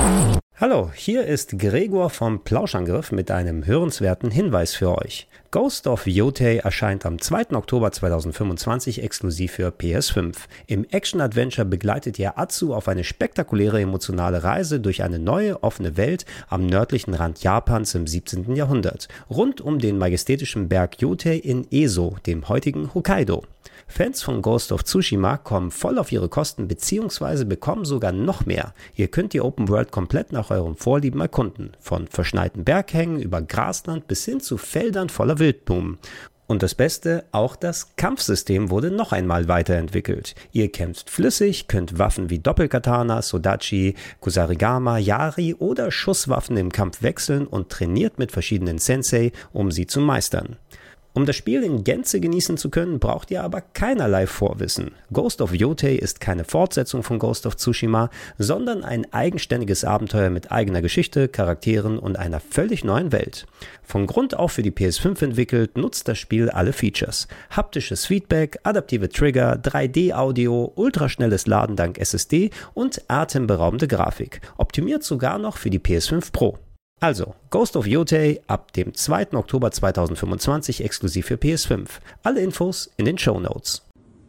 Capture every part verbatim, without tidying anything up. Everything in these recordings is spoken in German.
Hallo, hier ist Gregor vom Plauschangriff mit einem hörenswerten Hinweis für euch. Ghost of Yotei erscheint am zweiten Oktober zweitausendfünfundzwanzig exklusiv für P S fünf. Im Action-Adventure begleitet ihr Atsu auf eine spektakuläre emotionale Reise durch eine neue, offene Welt am nördlichen Rand Japans im siebzehnten Jahrhundert, rund um den majestätischen Berg Yotei in Eso, dem heutigen Hokkaido. Fans von Ghost of Tsushima kommen voll auf ihre Kosten bzw. bekommen sogar noch mehr. Ihr könnt die Open World komplett nach euren Vorlieben erkunden, von verschneiten Berghängen über Grasland bis hin zu Feldern voller Wildblumen. Und das Beste, auch das Kampfsystem wurde noch einmal weiterentwickelt. Ihr kämpft flüssig, könnt Waffen wie Doppelkatana, Sodachi, Kusarigama, Yari oder Schusswaffen im Kampf wechseln und trainiert mit verschiedenen Sensei, um sie zu meistern. Um das Spiel in Gänze genießen zu können, braucht ihr aber keinerlei Vorwissen. Ghost of Yotei ist keine Fortsetzung von Ghost of Tsushima, sondern ein eigenständiges Abenteuer mit eigener Geschichte, Charakteren und einer völlig neuen Welt. Von Grund auf für die P S fünf entwickelt, nutzt das Spiel alle Features. Haptisches Feedback, adaptive Trigger, drei D Audio, ultraschnelles Laden dank S S D und atemberaubende Grafik. Optimiert sogar noch für die P S fünf Pro. Also, Ghost of Yotei ab dem zweiten Oktober zweitausendfünfundzwanzig exklusiv für P S fünf. Alle Infos in den Shownotes.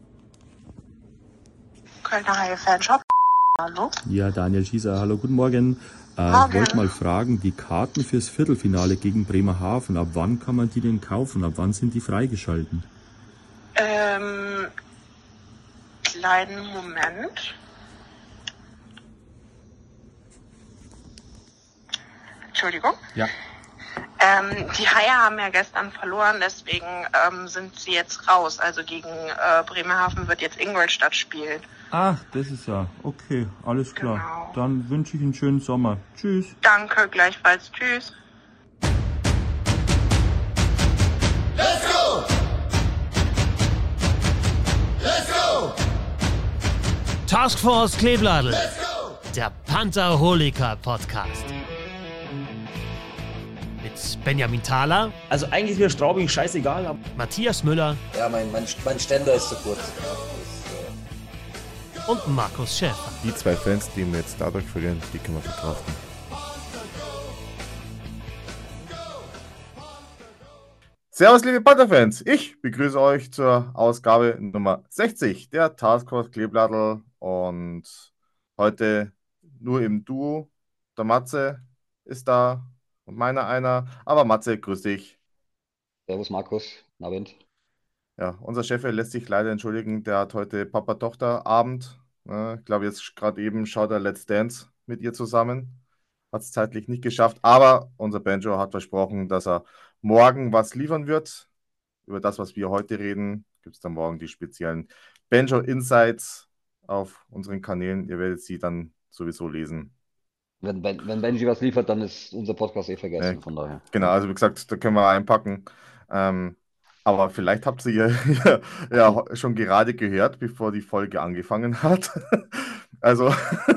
Kölner Haie Fanshop. Hallo? Ja, Daniel Schießer, hallo, guten Morgen. Äh, Morgen. Ich wollte mal fragen, die Karten fürs Viertelfinale gegen Bremerhaven, ab wann kann man die denn kaufen? Ab wann sind die freigeschalten? Ähm, kleinen Moment. Entschuldigung. Ja. Ähm, die Haie haben ja gestern verloren, deswegen ähm, sind sie jetzt raus. Also gegen äh, Bremerhaven wird jetzt Ingolstadt spielen. Ach, das ist ja, okay, alles klar. Genau. Dann wünsche ich einen schönen Sommer. Tschüss. Danke, gleichfalls. Tschüss. Let's go! Let's go! Taskforce Kleebladel, Let's go! der Pantherholiker Podcast. Mit Benjamin Thaler, Also eigentlich ist mir Straubing scheißegal, aber Matthias Müller Ja, mein, mein, mein Ständer ist zu kurz. Ja, und Markus Schäfer. Die zwei Fans, die wir jetzt dadurch verlieren, die können wir verkraften. Servus, liebe Panther-Fans. Ich begrüße euch zur Ausgabe Nummer sechzig der Taskforce Kleebladel und heute nur im Duo. Der Matze ist da und meiner einer. Aber Matze, grüß dich. Servus Markus, guten Abend. Ja, unser Chef lässt sich leider entschuldigen, der hat heute Papa-Tochter-Abend. Ne? Ich glaube, jetzt gerade eben schaut er Let's Dance mit ihr zusammen. Hat es zeitlich nicht geschafft, aber unser Banjo hat versprochen, dass er morgen was liefern wird. Über das, was wir heute reden, gibt es dann morgen die speziellen Banjo Insights auf unseren Kanälen. Ihr werdet sie dann sowieso lesen. Wenn, ben, wenn Benji was liefert, dann ist unser Podcast eh vergessen, Äh, von daher. Genau, also wie gesagt, da können wir einpacken. Ähm, aber vielleicht habt ihr ja, ja schon gerade gehört, bevor die Folge angefangen hat. Also,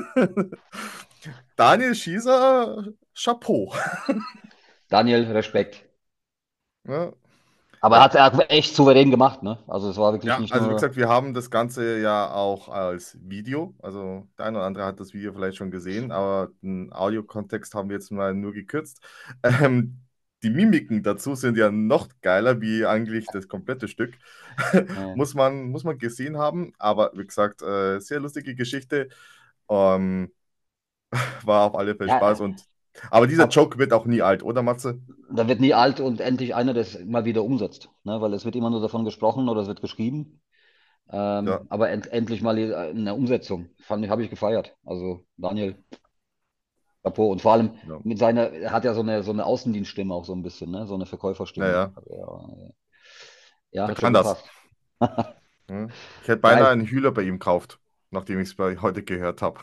Daniel Schießer, Chapeau. Daniel, Respekt. Ja, Aber er hat er echt souverän gemacht, ne? Also es war wirklich ja, nicht also wie nur... gesagt, wir haben das Ganze ja auch als Video. Also der eine oder andere hat das Video vielleicht schon gesehen, aber den Audiokontext haben wir jetzt mal nur gekürzt. Ähm, die Mimiken dazu sind ja noch geiler wie eigentlich das komplette Stück. Ja. muss man, muss man gesehen haben. Aber wie gesagt, äh, sehr lustige Geschichte. Ähm, war auf alle Fälle Ja, Spaß. Und, aber dieser ab- Joke wird auch nie alt, oder Matze? Da wird nie alt und endlich einer, der es mal wieder umsetzt, ne? Weil es wird immer nur davon gesprochen oder es wird geschrieben. Ähm, Ja. aber end, endlich mal eine Umsetzung. Fand ich, habe ich gefeiert. Also Daniel, Chapeau. Und vor allem Ja. mit seiner, er hat ja so eine, so eine Außendienststimme auch so ein bisschen, ne? So eine Verkäuferstimme. Ja, ja. Ja, ja, Der hat schon kann das. gepasst. Ja. Ich hätte beinahe Geil. einen Hühler bei ihm gekauft, nachdem ich es bei heute gehört habe.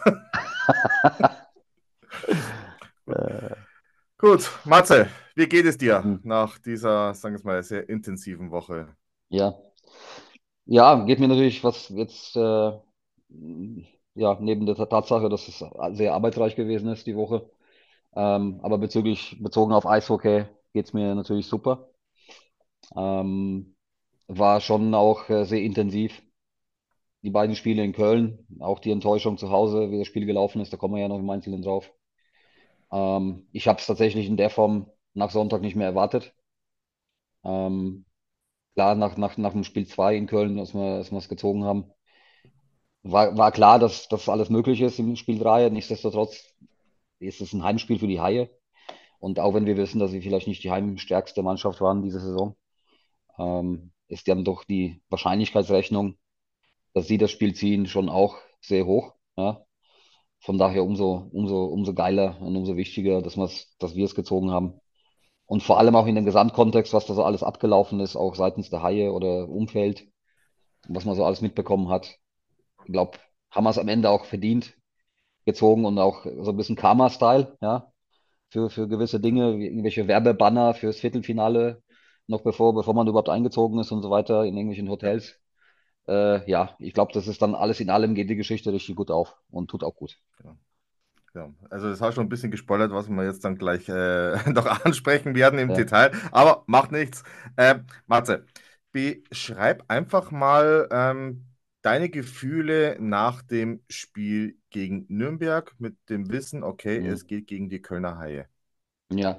Äh, Gut, Matze, wie geht es dir hm, nach dieser, sagen wir es mal, sehr intensiven Woche? ja. Ja, geht mir natürlich was jetzt, äh, ja, neben der Tatsache, dass es sehr arbeitsreich gewesen ist die Woche. Ähm, aber bezüglich, bezogen auf Eishockey geht es mir natürlich super. Ähm, war schon auch äh, sehr intensiv. Die beiden Spiele in Köln, auch die Enttäuschung zu Hause, wie das Spiel gelaufen ist, da kommen wir ja noch im Einzelnen drauf. Ähm, ich habe es tatsächlich in der Form nach Sonntag nicht mehr erwartet. Ähm, klar, nach, nach, nach dem Spiel zwei in Köln, als wir, als wir es gezogen haben, war, war klar, dass das alles möglich ist im Spiel drei. Nichtsdestotrotz ist es ein Heimspiel für die Haie. Und auch wenn wir wissen, dass sie vielleicht nicht die heimstärkste Mannschaft waren diese Saison, ähm, ist dann doch die Wahrscheinlichkeitsrechnung, dass sie das Spiel ziehen, schon auch sehr hoch. Ja? Von daher umso, umso, umso geiler und umso wichtiger, dass wir's, dass wir es gezogen haben. Und vor allem auch in dem Gesamtkontext, was da so alles abgelaufen ist, auch seitens der Haie oder Umfeld, was man so alles mitbekommen hat. Ich glaube, haben wir es am Ende auch verdient gezogen und auch so ein bisschen Karma-Style, ja, für, für gewisse Dinge, wie irgendwelche Werbebanner fürs Viertelfinale, noch bevor, bevor man überhaupt eingezogen ist und so weiter in irgendwelchen Ja. Hotels. Äh, ja, ich glaube, das ist dann alles in allem geht die Geschichte richtig gut auf und tut auch gut. Ja. Ja, also das hast schon ein bisschen gespoilert, was wir jetzt dann gleich äh, noch ansprechen werden im Ja. Detail, aber macht nichts. Äh, Matze, beschreib einfach mal ähm, deine Gefühle nach dem Spiel gegen Nürnberg mit dem Wissen, okay, Mhm. es geht gegen die Kölner Haie. Ja,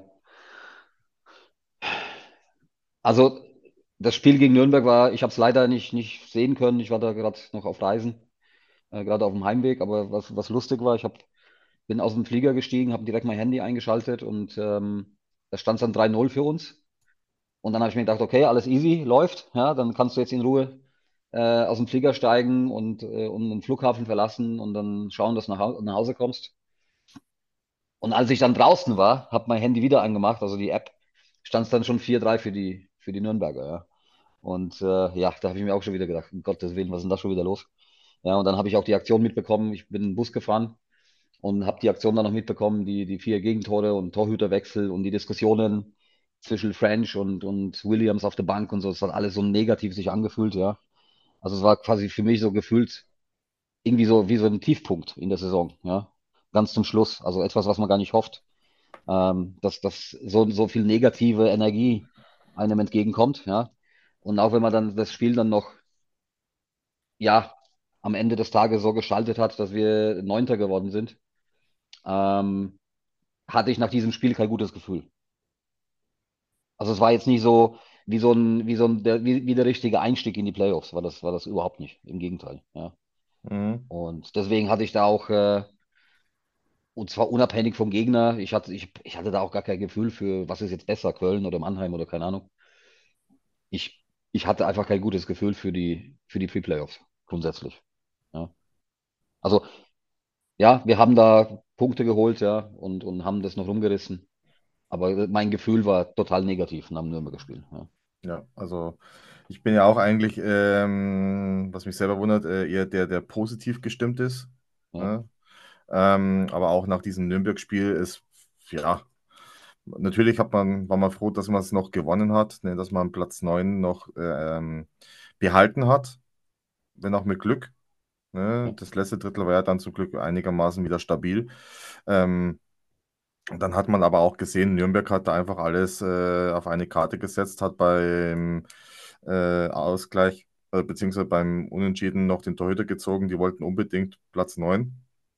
also das Spiel gegen Nürnberg war, ich habe es leider nicht, nicht sehen können. Ich war da gerade noch auf Reisen, äh, gerade auf dem Heimweg, aber was, was lustig war, ich hab, bin aus dem Flieger gestiegen, habe direkt mein Handy eingeschaltet und ähm, da stand dann drei null für uns. Und dann habe ich mir gedacht, okay, alles easy, läuft, ja, dann kannst du jetzt in Ruhe äh, aus dem Flieger steigen und, äh, und den Flughafen verlassen und dann schauen, dass du nach, Hau- nach Hause kommst. Und als ich dann draußen war, habe mein Handy wieder angemacht, also die App, stand es dann schon vier drei für die, für die Nürnberger, ja. Und äh, ja, da habe ich mir auch schon wieder gedacht, um Gottes Willen, was ist denn da schon wieder los? Ja, und dann habe ich auch die Aktion mitbekommen. Ich bin in den Bus gefahren und habe die Aktion dann noch mitbekommen, die, die vier Gegentore und Torhüterwechsel und die Diskussionen zwischen French und, und Williams auf der Bank und so. Es hat alles so negativ sich angefühlt, ja. Also es war quasi für mich so gefühlt irgendwie so wie so ein Tiefpunkt in der Saison, ja. Ganz zum Schluss. Also etwas, was man gar nicht hofft, ähm, dass, dass so, so viel negative Energie einem entgegenkommt, ja. Und auch wenn man dann das Spiel dann noch, ja, am Ende des Tages so gestaltet hat, dass wir Neunter geworden sind, ähm, hatte ich nach diesem Spiel kein gutes Gefühl. Also es war jetzt nicht so wie so ein, wie so ein, der, wie, wie der richtige Einstieg in die Playoffs, war das, war das überhaupt nicht. Im Gegenteil, ja. Mhm. Und deswegen hatte ich da auch, äh, und zwar unabhängig vom Gegner, ich hatte, ich, ich hatte da auch gar kein Gefühl für, was ist jetzt besser, Köln oder Mannheim oder keine Ahnung. Ich, ich hatte einfach kein gutes Gefühl für die, für die Pre-Playoffs, grundsätzlich. Ja. Also, ja, wir haben da Punkte geholt, ja, und, und haben das noch rumgerissen. Aber mein Gefühl war total negativ nach dem Nürnberger Spiel. Ja. Ja, also ich bin ja auch eigentlich, ähm, was mich selber wundert, äh, eher der, der positiv gestimmt ist. Ja. Ne? Ähm, aber auch nach diesem Nürnberg-Spiel ist, ja, natürlich hat man, war man froh, dass man es noch gewonnen hat, ne, dass man Platz neun noch ähm, behalten hat, wenn auch mit Glück. Ne? Ja. Das letzte Drittel war ja dann zum Glück einigermaßen wieder stabil. Ähm, und dann hat man aber auch gesehen, Nürnberg hat da einfach alles äh, auf eine Karte gesetzt, hat beim äh, Ausgleich, äh, beziehungsweise beim Unentschieden noch den Torhüter gezogen. Die wollten unbedingt Platz neun.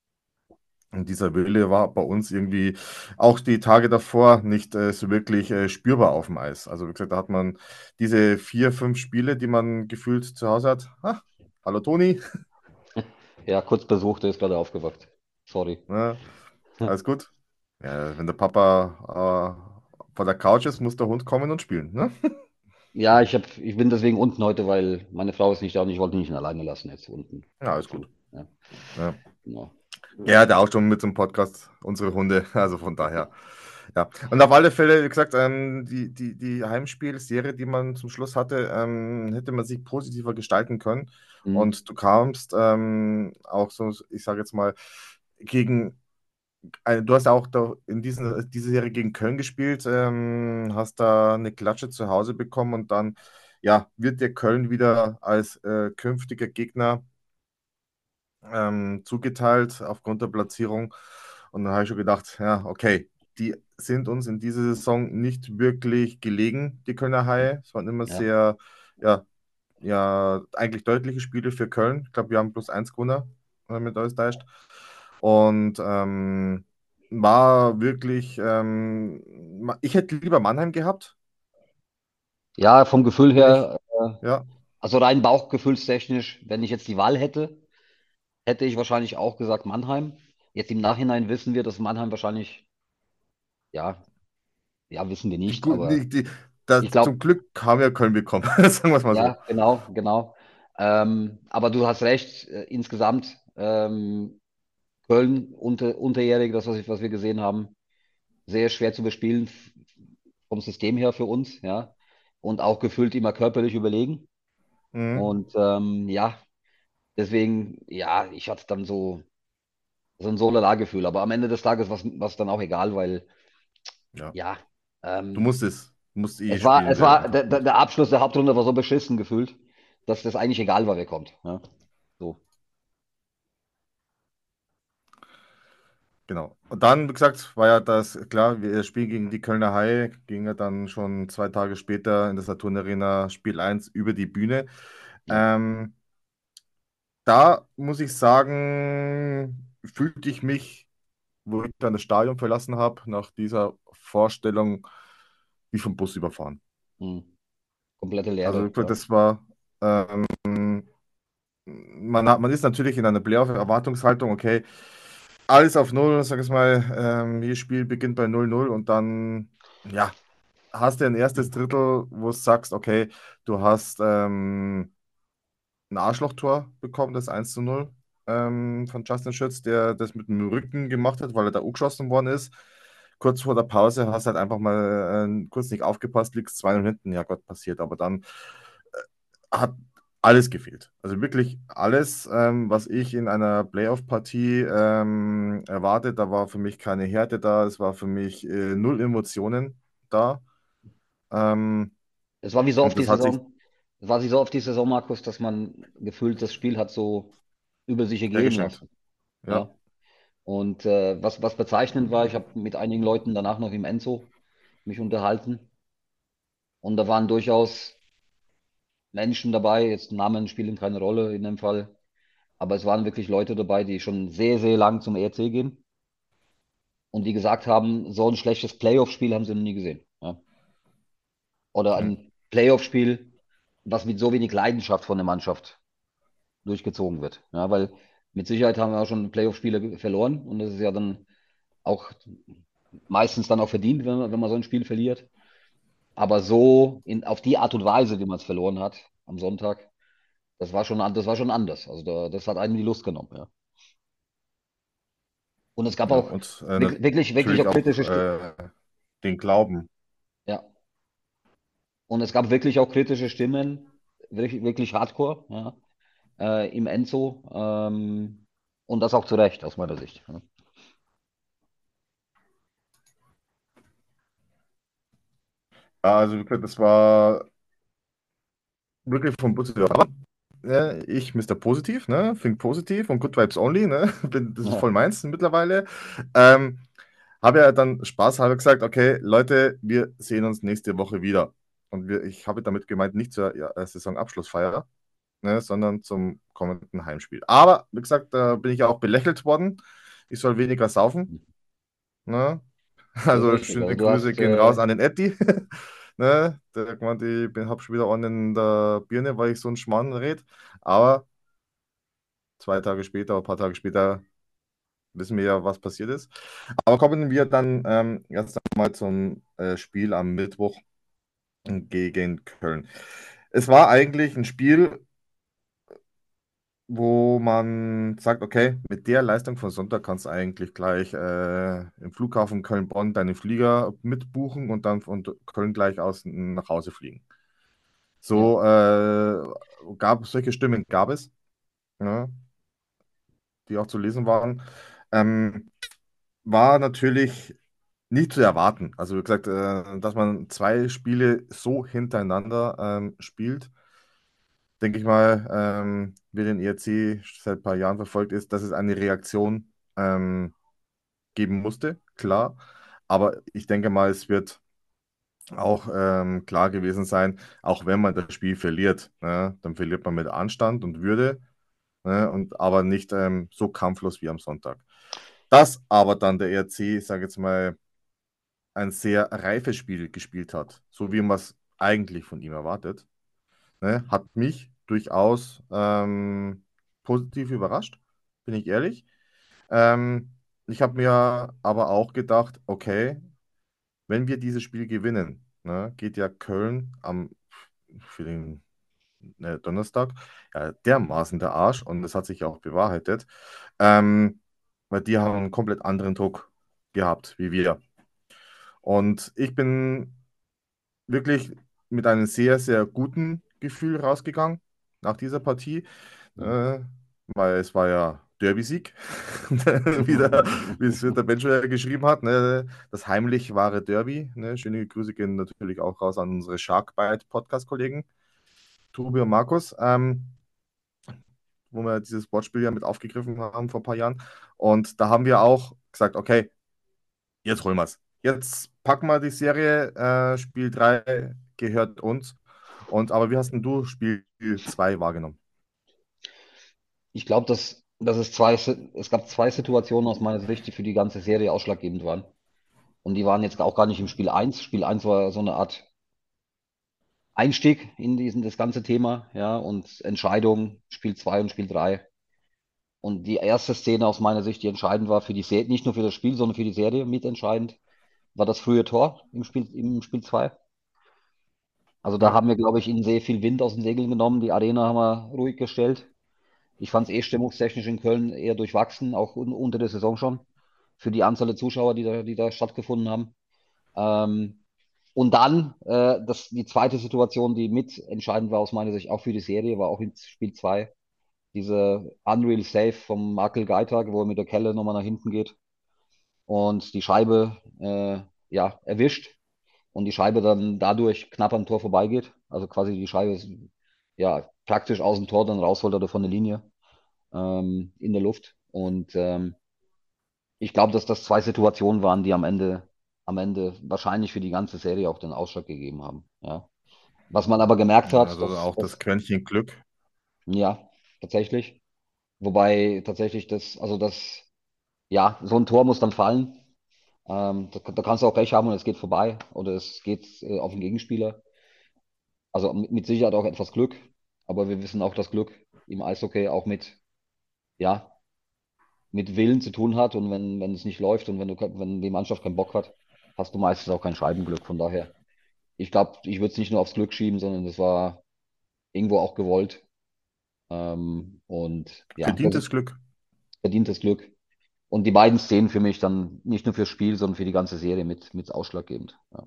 Und dieser Wille war bei uns irgendwie auch die Tage davor nicht äh, so wirklich äh, spürbar auf dem Eis. Also wie gesagt, da hat man diese vier, fünf Spiele, die man gefühlt zu Hause hat. Ah, hallo Toni. Ja, kurz Besuch, der ist gerade aufgewacht. Sorry. Ne, alles gut. Ja, wenn der Papa äh, vor der Couch ist, muss der Hund kommen und spielen. Ne? Ja, ich hab, ich bin deswegen unten heute, weil meine Frau ist nicht da und ich wollte ihn nicht alleine lassen jetzt unten. Ja, alles Dazu. gut. Ja, Ja. genau. Er hat ja auch schon mit zum Podcast unsere Hunde, also von daher. Ja, und auf alle Fälle, wie gesagt, ähm, die, die, die Heimspielserie, die man zum Schluss hatte, ähm, hätte man sich positiver gestalten können. Mhm. Und du kamst ähm, auch so, ich sage jetzt mal, gegen, äh, du hast ja auch da in diesen, diese Serie gegen Köln gespielt, ähm, hast da eine Klatsche zu Hause bekommen und dann, ja, wird dir Köln wieder als äh, künftiger Gegner ähm, zugeteilt aufgrund der Platzierung. Und dann habe ich schon gedacht, ja, okay, die sind uns in dieser Saison nicht wirklich gelegen, die Kölner Haie. Es waren immer Ja, sehr, ja, ja, eigentlich deutliche Spiele für Köln. Ich glaube, wir haben plus eins gewonnen, wenn mit alles täuscht. Und ähm, war wirklich, ähm, ma- ich hätte lieber Mannheim gehabt, Ja, vom Gefühl bin ich, her, äh, ja. also rein bauchgefühlstechnisch, wenn ich jetzt die Wahl hätte, hätte ich wahrscheinlich auch gesagt Mannheim. Jetzt im Nachhinein wissen wir, dass Mannheim wahrscheinlich, ja, ja, wissen wir Die, nicht, gu- aber die, die, das, ich zum glaube, Glück haben wir Köln bekommen, sagen wir es mal so. ja, genau, genau. Ähm, aber du hast recht, äh, insgesamt, ähm, Köln unter, unterjährig, das, was, ich, was wir gesehen haben, sehr schwer zu bespielen f- vom System her für uns, ja. Und auch gefühlt immer körperlich überlegen. Mhm. Und ähm, ja, deswegen, ja, ich hatte dann so, so ein Solala-Gefühl. Aber am Ende des Tages war es dann auch egal, weil, Ja, ja, du ähm, musst es, musst eh es war, spielen, es wäre war, einfach der, der gut. der Abschluss der Hauptrunde war so beschissen gefühlt, dass das eigentlich egal war, wer kommt. Ja, so. Genau. Und dann, wie gesagt, war ja das, klar, wir- das Spiel gegen die Kölner Haie ging ja dann schon zwei Tage später in der Saturn Arena Spiel eins über die Bühne. Ja. Ähm, Da muss ich sagen, fühlte ich mich, wo ich dann das Stadion verlassen habe, nach dieser Vorstellung wie vom Bus überfahren. Hm. Komplette Also Leere. wirklich, Ja. das war, ähm, man hat, man ist natürlich in einer Playoff-Erwartungshaltung, okay, alles auf Null, sag ich mal, ähm, jedes Spiel beginnt bei null null und dann, ja, hast du ein erstes Drittel, wo du sagst, okay, du hast ähm, ein Arschlochtor bekommen, das eins zu null ähm, von Justin Schütz, der das mit dem Rücken gemacht hat, weil er da geschossen worden ist. Kurz vor der Pause hast du halt einfach mal äh, kurz nicht aufgepasst, liegst zwei null hinten, ja Gott, passiert. Aber dann hat alles gefehlt. Also wirklich alles, ähm, was ich in einer Playoff-Partie ähm, erwartet. Da war für mich keine Härte da, es war für mich äh, null Emotionen da. Ähm, Es war wie so und oft die das hat sich Saison, es war wie so oft die Saison, Markus, dass man gefühlt das Spiel hat so über sich ergehen hergeschenkt. lassen. Ja. Ja. Und äh, was, was bezeichnend war, ich habe mit einigen Leuten danach noch im Enzo mich unterhalten. Und da waren durchaus Menschen dabei, jetzt Namen spielen keine Rolle in dem Fall, aber es waren wirklich Leute dabei, die schon sehr, sehr lang zum E R C gehen und die gesagt haben, so ein schlechtes Playoff-Spiel haben sie noch nie gesehen. Ja? Oder Ja. ein Playoff-Spiel, was mit so wenig Leidenschaft von der Mannschaft durchgezogen wird. Ja, weil mit Sicherheit haben wir auch schon Playoff-Spiele verloren und das ist ja dann auch meistens dann auch verdient, wenn man, wenn man so ein Spiel verliert. Aber so in, auf die Art und Weise, wie man es verloren hat am Sonntag, das war schon, an- das war schon anders. Also da, das hat einem die Lust genommen, ja. Und es gab Ja, auch und äh, wirklich, wirklich, wirklich natürlich auch auch kritische Stimmen. äh, den Glauben. Ja. Und es gab wirklich auch kritische Stimmen, wirklich, wirklich Hardcore, ja, äh, im Enzo. Ähm, und das auch zu Recht, aus meiner Sicht. Ja. Ja, also wie gesagt, das war wirklich vom Positiv. Aber ja, ich, Mister Positiv, ne? Think positiv und Good Vibes Only, ne? Bin, das ist Ja. voll meins mittlerweile. Ähm, Habe ja dann spaßhalber gesagt, okay, Leute, wir sehen uns nächste Woche wieder. Und wir, ich habe damit gemeint, nicht zur ja, äh, Saisonabschlussfeier, ne, sondern zum kommenden Heimspiel. Aber, wie gesagt, da bin ich ja auch belächelt worden. Ich soll weniger saufen. Ne? Das ist Also richtig. Also schöne du Grüße hast, gehen raus äh, an den Eddie. Ne? Der hat gemeint, ich bin, hab schon wieder einen in der Birne, weil ich so einen Schmarrn red. Aber zwei Tage später, ein paar Tage später wissen wir ja, was passiert ist. Aber kommen wir dann ähm, erst einmal zum äh, Spiel am Mittwoch gegen Köln. Es war eigentlich ein Spiel, wo man sagt, okay, mit der Leistung von Sonntag kannst du eigentlich gleich äh, im Flughafen Köln-Bonn deine Flieger mitbuchen und dann von Köln gleich aus nach Hause fliegen. ja. So äh, gab solche Stimmen gab es, ja, die auch zu lesen waren. Ähm, War natürlich nicht zu erwarten. Also wie gesagt, äh, dass man zwei Spiele so hintereinander ähm, spielt, denke ich mal, ähm, wer den E R C seit ein paar Jahren verfolgt ist, dass es eine Reaktion ähm, geben musste, klar. Aber ich denke mal, es wird auch ähm, klar gewesen sein, auch wenn man das Spiel verliert, ne, dann verliert man mit Anstand und Würde, ne, und aber nicht ähm, so kampflos wie am Sonntag. Dass aber dann der E R C, ich sage jetzt mal, ein sehr reifes Spiel gespielt hat, so wie man es eigentlich von ihm erwartet, ne, hat mich durchaus ähm, positiv überrascht, bin ich ehrlich. Ähm, ich habe mir aber auch gedacht, okay, wenn wir dieses Spiel gewinnen, ne, geht ja Köln am für den äh, Donnerstag ja, dermaßen der Arsch und das hat sich auch bewahrheitet, ähm, weil die haben einen komplett anderen Druck gehabt wie wir. Und ich bin wirklich mit einem sehr, sehr guten Gefühl rausgegangen nach dieser Partie, äh, weil es war ja Derby-Sieg, wieder, wie es der Bench ja geschrieben hat, ne, das heimlich wahre Derby. Ne, schöne Grüße gehen natürlich auch raus an unsere Sharkbite-Podcast-Kollegen, Tobi und Markus, ähm, wo wir dieses Wortspiel ja mit aufgegriffen haben vor ein paar Jahren. Und da haben wir auch gesagt, okay, jetzt holen wir es. Jetzt packen wir die Serie. Äh, Spiel drei gehört uns. Und aber wie hast denn du Spiel zwei wahrgenommen? Ich glaube, dass, dass es zwei, Si- es gab zwei Situationen aus meiner Sicht, die für die ganze Serie ausschlaggebend waren. Und die waren jetzt auch gar nicht im Spiel eins. Spiel eins war so eine Art Einstieg in diesen, das ganze Thema, ja, und Entscheidung, Spiel zwei und Spiel drei. Und die erste Szene aus meiner Sicht, die entscheidend war für die Serie, nicht nur für das Spiel, sondern für die Serie mitentscheidend, war das frühe Tor im Spiel, im Spiel zwei. Also da Ja, haben wir, glaube ich, ihnen sehr viel Wind aus den Segeln genommen. Die Arena haben wir ruhig gestellt. Ich fand es eh stimmungstechnisch in Köln eher durchwachsen, auch un unter der Saison schon, für die Anzahl der Zuschauer, die da, die da stattgefunden haben. Ähm, und dann, äh, das, die zweite Situation, die mitentscheidend war aus meiner Sicht auch für die Serie, war auch in Spiel zwei diese Unreal Save vom Markel Geitag, wo er mit der Kelle nochmal nach hinten geht und die Scheibe äh, ja, erwischt und die Scheibe dann dadurch knapp am Tor vorbeigeht. Also quasi die Scheibe ist ja praktisch aus dem Tor dann rausholt oder von der Linie ähm, in der Luft. Und ähm, ich glaube, dass das zwei Situationen waren, die am Ende, am Ende wahrscheinlich für die ganze Serie auch den Ausschlag gegeben haben. Ja. Was man aber gemerkt hat, also dass, auch das dass Quäntchen Glück. ja, tatsächlich. Wobei tatsächlich das, also das, ja, so ein Tor muss dann fallen. Ähm, da, da kannst du auch Pech haben und es geht vorbei oder es geht äh, auf den Gegenspieler. Also mit, mit Sicherheit auch etwas Glück, aber wir wissen auch, dass Glück im Eishockey auch mit, ja, mit Willen zu tun hat und wenn, wenn es nicht läuft und wenn du, ke- wenn die Mannschaft keinen Bock hat, hast du meistens auch kein Scheibenglück. Von daher, ich glaube, ich würde es nicht nur aufs Glück schieben, sondern das war irgendwo auch gewollt. Ähm, und ja, das Verdientes ist Glück. verdientes Glück. Und die beiden Szenen für mich dann nicht nur fürs Spiel, sondern für die ganze Serie mit, mit ausschlaggebend. Ja.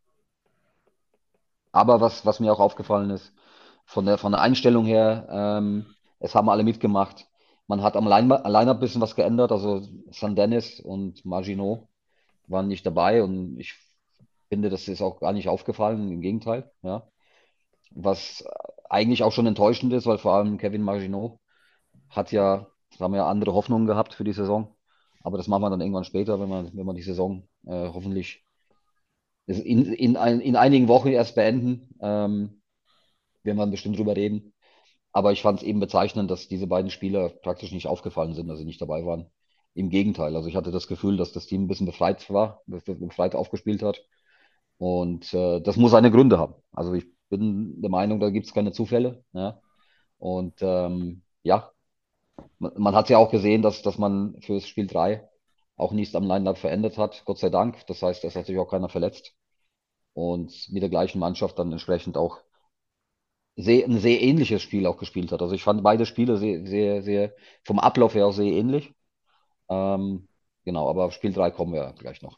Aber was, was mir auch aufgefallen ist, von der, von der Einstellung her, ähm, es haben alle mitgemacht. Man hat am Line allein ein bisschen was geändert. Also San Dennis und Maginot waren nicht dabei und ich finde, das ist auch gar nicht aufgefallen. Im Gegenteil, ja. Was eigentlich auch schon enttäuschend ist, weil vor allem Kevin Maginot hat ja, da haben wir ja andere Hoffnungen gehabt für die Saison. Aber das machen wir dann irgendwann später, wenn man, wenn man die Saison äh, hoffentlich in, in, ein, in einigen Wochen erst beenden. Ähm, werden wir bestimmt drüber reden. Aber ich fand es eben bezeichnend, dass diese beiden Spieler praktisch nicht aufgefallen sind, dass sie nicht dabei waren. Im Gegenteil, also ich hatte das Gefühl, dass das Team ein bisschen befreit war, befreit aufgespielt hat. Und äh, das muss seine Gründe haben. Also ich bin der Meinung, da gibt es keine Zufälle. Ja? Und ähm, ja, man, man hat ja auch gesehen, dass, dass man für das Spiel drei auch nichts am Line-Up verändert hat, Gott sei Dank. Das heißt, es hat sich auch keiner verletzt. Und mit der gleichen Mannschaft dann entsprechend auch sehr, ein sehr ähnliches Spiel auch gespielt hat. Also ich fand beide Spiele sehr, sehr, sehr, vom Ablauf her auch sehr ähnlich. Ähm, genau, aber auf Spiel drei kommen wir gleich noch.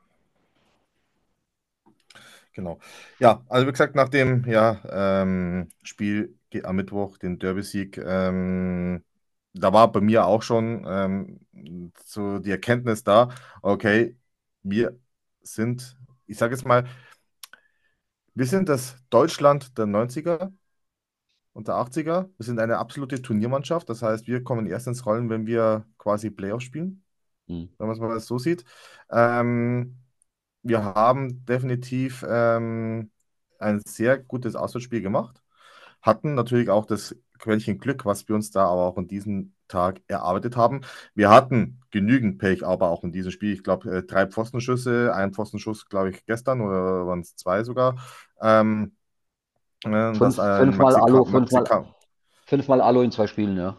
Genau. Ja, also wie gesagt, nach dem ja, ähm, Spiel ge- am Mittwoch, den Derby-Sieg, ähm, da war bei mir auch schon ähm, so die Erkenntnis da, okay, wir sind, ich sage jetzt mal, wir sind das Deutschland der neunziger und der achtziger. Wir sind eine absolute Turniermannschaft. Das heißt, wir kommen erst ins Rollen, wenn wir quasi Playoff spielen, Hm. wenn man es mal so sieht. Ähm, wir haben definitiv ähm, ein sehr gutes Auswärtsspiel gemacht. Hatten natürlich auch das Quäntchen Glück, was wir uns da aber auch in diesen Tag erarbeitet haben. Wir hatten genügend Pech, aber auch in diesem Spiel. Ich glaube, äh, drei Pfostenschüsse, ein Pfostenschuss, glaube ich, gestern oder waren es zwei sogar. Ähm, äh, das Fünf, ein fünfmal Maxi, Alu, Maxi, fünfmal, fünfmal Alu in zwei Spielen, ja.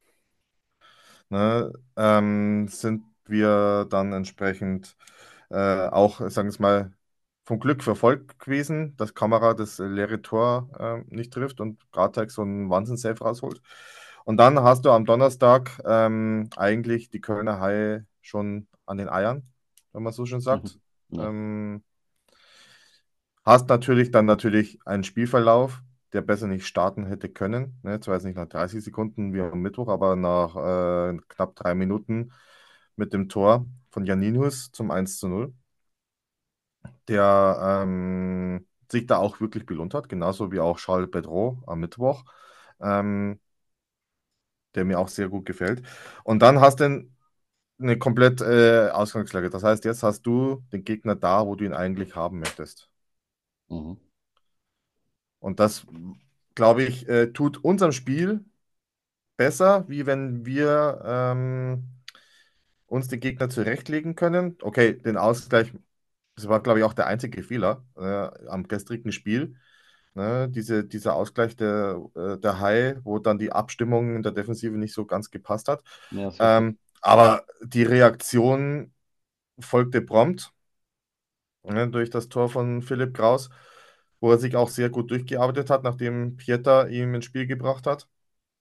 ne, ähm, sind wir dann entsprechend äh, auch, sagen wir es mal, vom Glück verfolgt gewesen, dass Kamera das leere Tor äh, nicht trifft und Garteig so einen Wahnsinn-Save rausholt. Und dann hast du am Donnerstag ähm, eigentlich die Kölner Haie schon an den Eiern, wenn man so schön sagt. Mhm. Ja. Ähm, hast natürlich dann natürlich einen Spielverlauf, der besser nicht starten hätte können. Ne? Zwar jetzt nicht nach dreißig Sekunden wie am Mittwoch, aber nach äh, knapp drei Minuten mit dem Tor von Janinhus zum eins zu null, der ähm, sich da auch wirklich belohnt hat, genauso wie auch Charles Bedro am Mittwoch, ähm, der mir auch sehr gut gefällt. Und dann hast du eine komplett äh, Ausgangslage. Das heißt, jetzt hast du den Gegner da, wo du ihn eigentlich haben möchtest. Mhm. Und das, glaube ich, äh, tut unserem Spiel besser, wie wenn wir ähm, uns den Gegner zurechtlegen können. Okay, den Ausgleich, das war, glaube ich, auch der einzige Fehler äh, am gestrigen Spiel. Ne? Diese, dieser Ausgleich der, äh, der Hai, wo dann die Abstimmung in der Defensive nicht so ganz gepasst hat. Ja, ist richtig. Ähm, aber die Reaktion folgte prompt, ne, durch das Tor von Philipp Kraus, wo er sich auch sehr gut durchgearbeitet hat, nachdem Pieter ihm ins Spiel gebracht hat.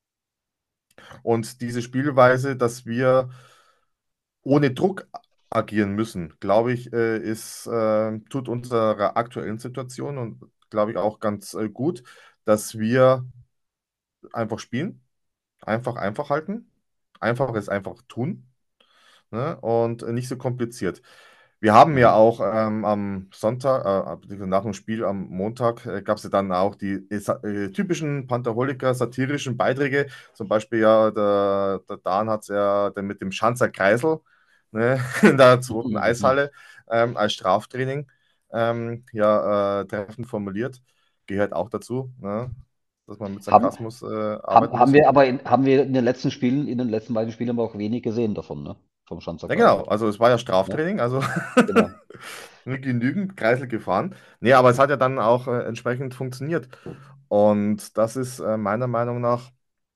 Und diese Spielweise, dass wir ohne Druck agieren müssen, glaube ich, äh, ist, äh, tut unserer aktuellen Situation und glaube ich auch ganz äh, gut, dass wir einfach spielen, einfach einfach halten, einfach es einfach tun, ne? Und nicht so kompliziert. Wir haben ja Mhm. auch ähm, am Sonntag, äh, nach dem Spiel am Montag, äh, gab es ja dann auch die äh, sa- äh, typischen Pantherholiker satirischen Beiträge. Zum Beispiel ja, der, der Dan hat es ja dann mit dem Schanzer Kreisel, ne, in der zweiten Mhm. Eishalle ähm, als Straftraining ähm, ja, äh, treffend formuliert. Gehört auch dazu, ne, dass man mit Haben, Sarkasmus äh, haben, arbeiten haben muss. wir aber in, haben wir in den letzten Spielen, in den letzten beiden Spielen aber auch wenig gesehen davon, ne? Vom Schanzer Ja, Kreisel. genau. Also es war ja Ja, Straftraining, also genau. genügend Kreisel gefahren. Nee, aber es hat ja dann auch äh, entsprechend funktioniert. Und das ist äh, meiner Meinung nach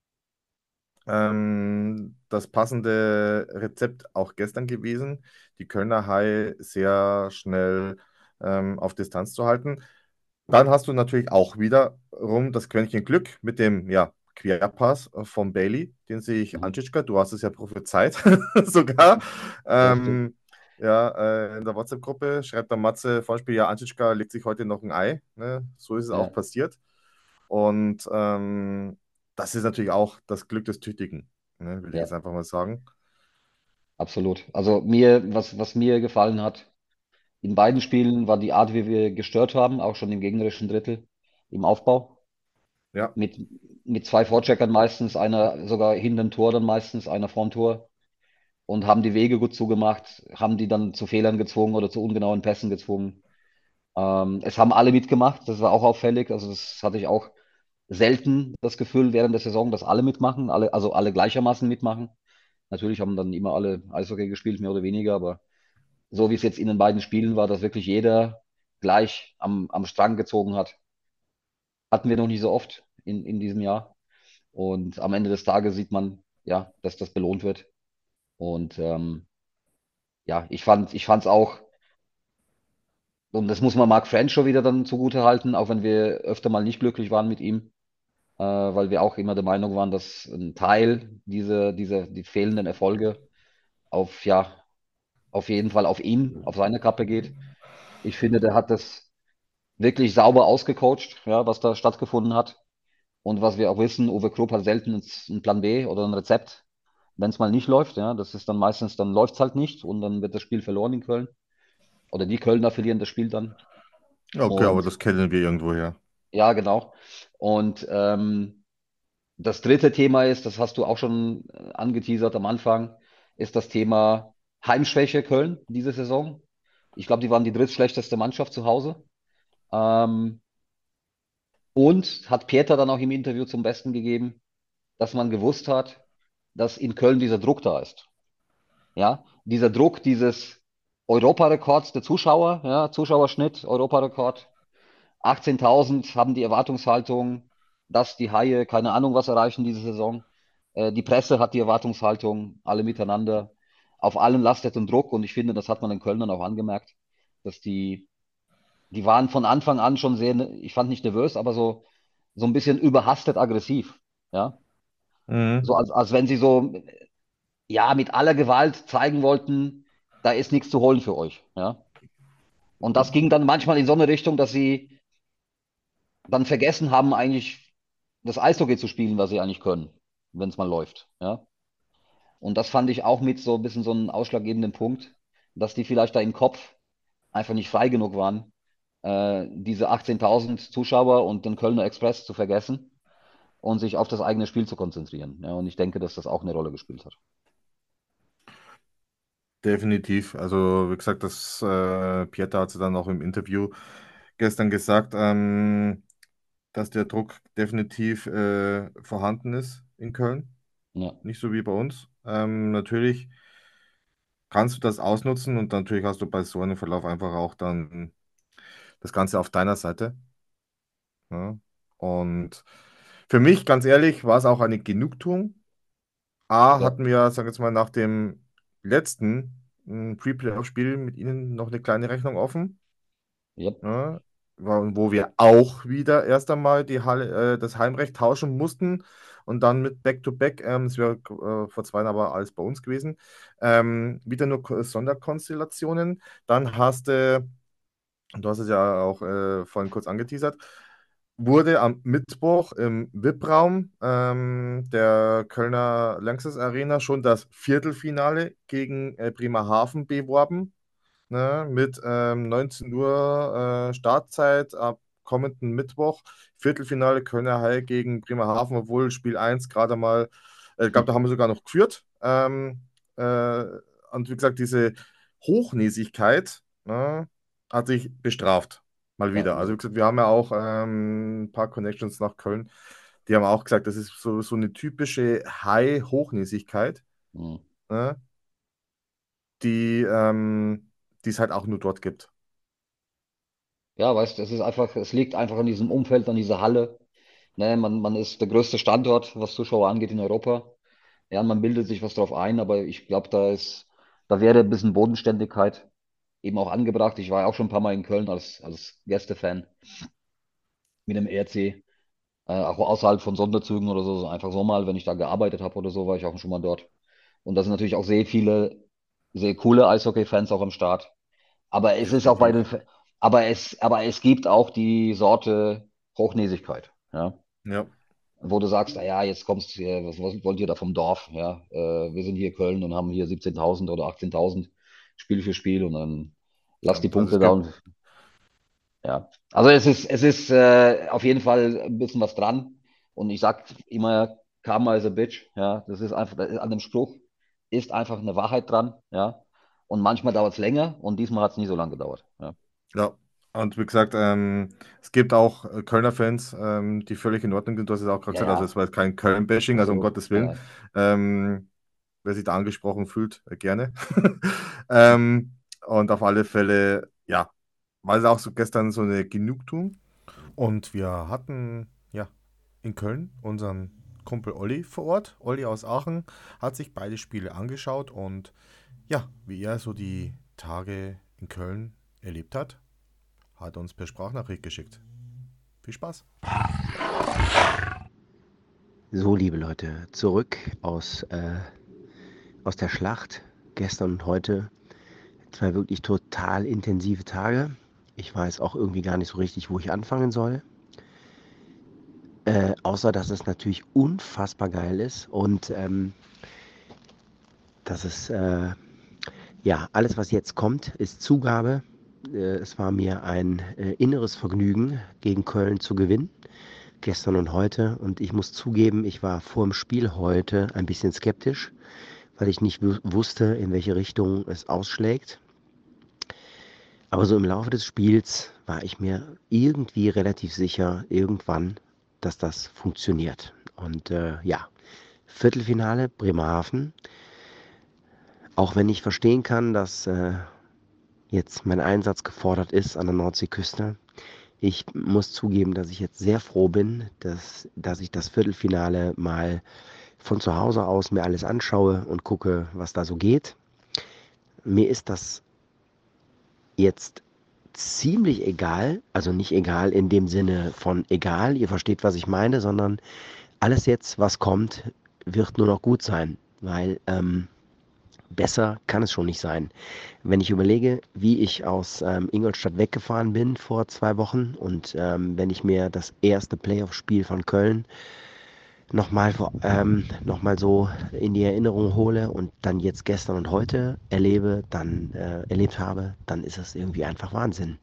ähm, das passende Rezept auch gestern gewesen, die Kölner Haie sehr schnell ähm, auf Distanz zu halten. Dann hast du natürlich auch wiederum das Quäntchen Glück mit dem ja, Querpass von Bailey, den sehe ich Mhm. Anschitschka, du hast es ja prophezeit sogar. Richtig. Ähm, ja, äh, in der WhatsApp-Gruppe schreibt der Matze, Vorspiel, ja, Anschitschka legt sich heute noch ein Ei. Ne? So ist es auch Ja, passiert. Und ähm, das ist natürlich auch das Glück des Tüchtigen, ne? Will ich ja, jetzt einfach mal sagen. absolut. Also mir, was, was mir gefallen hat, in beiden Spielen war die Art, wie wir gestört haben, auch schon im gegnerischen Drittel, im Aufbau. Ja, Mit, mit zwei Vorcheckern meistens, einer sogar hinter dem Tor dann meistens, einer vorm Tor. Und haben die Wege gut zugemacht, haben die dann zu Fehlern gezwungen oder zu ungenauen Pässen gezwungen. Ähm, es haben alle mitgemacht, das war auch auffällig. Also das hatte ich auch selten das Gefühl während der Saison, dass alle mitmachen, alle, also alle gleichermaßen mitmachen. Natürlich haben dann immer alle Eishockey gespielt, mehr oder weniger, aber so wie es jetzt in den beiden Spielen war, dass wirklich jeder gleich am, am Strang gezogen hat, hatten wir noch nicht so oft in, in diesem Jahr. Und am Ende des Tages sieht man, ja, dass das belohnt wird. Und ähm, ja, ich fand, ich fand es auch, und das muss man Mark French schon wieder dann zugute halten, auch wenn wir öfter mal nicht glücklich waren mit ihm, äh, weil wir auch immer der Meinung waren, dass ein Teil dieser, dieser, die fehlenden Erfolge auf, ja, auf jeden Fall auf ihn, auf seine Kappe geht. Ich finde, der hat das wirklich sauber ausgecoacht, ja, was da stattgefunden hat. Und was wir auch wissen, Uwe Krupp hat selten einen Plan B oder ein Rezept, wenn es mal nicht läuft. Ja, das ist dann meistens, dann läuft es halt nicht und dann wird das Spiel verloren in Köln. Oder die Kölner verlieren das Spiel dann. okay, aber Und das kennen wir irgendwoher. ja, genau. Und ähm, das dritte Thema ist, das hast du auch schon äh, angeteasert am Anfang, ist das Thema Heimschwäche Köln diese Saison. Ich glaube, die waren die drittschlechteste Mannschaft zu Hause. Ähm, und hat Pieter dann auch im Interview zum Besten gegeben, dass man gewusst hat, dass in Köln dieser Druck da ist. Ja, dieser Druck dieses Europarekords der Zuschauer, ja, Zuschauerschnitt, Europarekord. achtzehntausend haben die Erwartungshaltung, dass die Haie keine Ahnung was erreichen diese Saison. Äh, die Presse hat die Erwartungshaltung, alle miteinander. Auf allen lastet ein Druck und ich finde, das hat man in Köln dann auch angemerkt, dass die, die waren von Anfang an schon sehr, ne- ich fand nicht nervös, aber so, so ein bisschen überhastet aggressiv. Ja, so Mhm. als, als wenn sie so, ja, mit aller Gewalt zeigen wollten, da ist nichts zu holen für euch. Ja, und das ging dann manchmal in so eine Richtung, dass sie dann vergessen haben, eigentlich das Eishockey zu spielen, was sie eigentlich können, wenn es mal läuft. Ja? Und das fand ich auch mit so ein bisschen so einem ausschlaggebenden Punkt, dass die vielleicht da im Kopf einfach nicht frei genug waren, äh, diese achtzehntausend Zuschauer und den Kölner Express zu vergessen und sich auf das eigene Spiel zu konzentrieren. Ja? Und ich denke, dass das auch eine Rolle gespielt hat. Definitiv. Also, wie gesagt, das äh, Pieter hat sie dann auch im Interview gestern gesagt, ähm, dass der Druck definitiv äh, vorhanden ist in Köln. Ja, Nicht so wie bei uns. Ähm, natürlich kannst du das ausnutzen und natürlich hast du bei so einem Verlauf einfach auch dann das Ganze auf deiner Seite. Ja? Und für mich, ganz ehrlich, war es auch eine Genugtuung. A, ja, hatten wir, sagen wir jetzt mal, nach dem letzten mm, Pre-Playoff-Spiel mit ihnen noch eine kleine Rechnung offen. ja. Ja, wo wo wir auch wieder erst einmal die Halle, äh, das Heimrecht tauschen mussten und dann mit Back-to-Back, ähm, das wäre äh, vor zwei Jahren aber alles bei uns gewesen, ähm, wieder nur Ko- Sonderkonstellationen. Dann hast du, du hast es ja auch äh, vorhin kurz angeteasert, wurde am Mittwoch im V I P-Raum ähm, der Kölner Lanxess Arena schon das Viertelfinale gegen äh, Bremerhaven beworben, ne, mit ähm, neunzehn Uhr äh, Startzeit ab kommenden Mittwoch. Viertelfinale Kölner Haie gegen Bremerhaven, obwohl Spiel eins gerade mal, äh, ich glaube, da haben wir sogar noch geführt. Ähm, äh, und wie gesagt, diese Hochnäsigkeit, ne, hat sich bestraft. Mal Ja, wieder. Also wie gesagt, wir haben ja auch ähm, ein paar Connections nach Köln. Die haben auch gesagt, das ist so, so eine typische High-Hochnäsigkeit, mhm. ne, die ähm, die es halt auch nur dort gibt. Ja, weißt du, es ist einfach, es liegt einfach an diesem Umfeld, an dieser Halle. Ne, man, man ist der größte Standort, was Zuschauer angeht in Europa. Ja, man bildet sich was drauf ein, aber ich glaube, da ist, da wäre ein bisschen Bodenständigkeit eben auch angebracht. Ich war ja auch schon ein paar Mal in Köln als, als Gästefan mit dem E R C, äh, auch außerhalb von Sonderzügen oder so, so einfach so mal, wenn ich da gearbeitet habe oder so, war ich auch schon mal dort. Und da sind natürlich auch sehr viele, sehr coole Eishockey-Fans auch am Start. Aber es ist auch bei den, Definitiv. Fa- aber es, aber es gibt auch die Sorte Hochnäsigkeit, ja. Ja, Wo du sagst, naja, jetzt kommst du, was, was wollt ihr da vom Dorf? Ja, äh, wir sind hier in Köln und haben hier siebzehntausend oder achtzehntausend Spiel für Spiel und dann lass ja. die Also Punkte es da gibt, und ja. Also es ist, es ist äh, auf jeden Fall ein bisschen was dran. Und ich sag immer, Karma is a bitch. Ja, das ist einfach, an dem Spruch ist einfach eine Wahrheit dran. Ja. Und manchmal dauert es länger und diesmal hat es nie so lange gedauert. Ja. ja. Und wie gesagt, ähm, es gibt auch äh, Kölner Fans, ähm, die völlig in Ordnung sind. Du hast es auch gerade Ja, gesagt, also es ja, war jetzt kein Köln-Bashing, also um absolut. Gottes Ja, Willen. ja. Ähm, wer sich da angesprochen fühlt, äh, gerne. ähm, und auf alle Fälle, ja, war es auch so gestern so eine Genugtuung. Und wir hatten, ja, in Köln unseren Kumpel Olli vor Ort. Olli aus Aachen hat sich beide Spiele angeschaut und ja, wie er so die Tage in Köln erlebt hat, hat uns per Sprachnachricht geschickt. Viel Spaß. So, liebe Leute, zurück aus, äh, aus der Schlacht gestern und heute. Zwei wirklich total intensive Tage. Ich weiß auch irgendwie gar nicht so richtig, wo ich anfangen soll. Äh, außer, dass es natürlich unfassbar geil ist und ähm, dass es, äh, ja, alles, was jetzt kommt, ist Zugabe. Äh, es war mir ein äh, inneres Vergnügen, gegen Köln zu gewinnen. Gestern und heute. Und ich muss zugeben, ich war vor dem Spiel heute ein bisschen skeptisch, weil ich nicht wu- wusste, in welche Richtung es ausschlägt. Aber so im Laufe des Spiels war ich mir irgendwie relativ sicher, irgendwann, dass das funktioniert. Und äh, ja, Viertelfinale Bremerhaven. Auch wenn ich verstehen kann, dass äh, jetzt mein Einsatz gefordert ist an der Nordseeküste. Ich muss zugeben, dass ich jetzt sehr froh bin, dass, dass ich das Viertelfinale mal von zu Hause aus mir alles anschaue und gucke, was da so geht. Mir ist das jetzt ziemlich egal, also nicht egal in dem Sinne von egal, ihr versteht, was ich meine, sondern alles jetzt, was kommt, wird nur noch gut sein, weil ähm, besser kann es schon nicht sein. Wenn ich überlege, wie ich aus ähm, Ingolstadt weggefahren bin vor zwei Wochen und ähm, wenn ich mir das erste Playoff-Spiel von Köln nochmal ähm, noch mal so in die Erinnerung hole und dann jetzt gestern und heute erlebe, dann äh, erlebt habe, dann ist es irgendwie einfach Wahnsinn.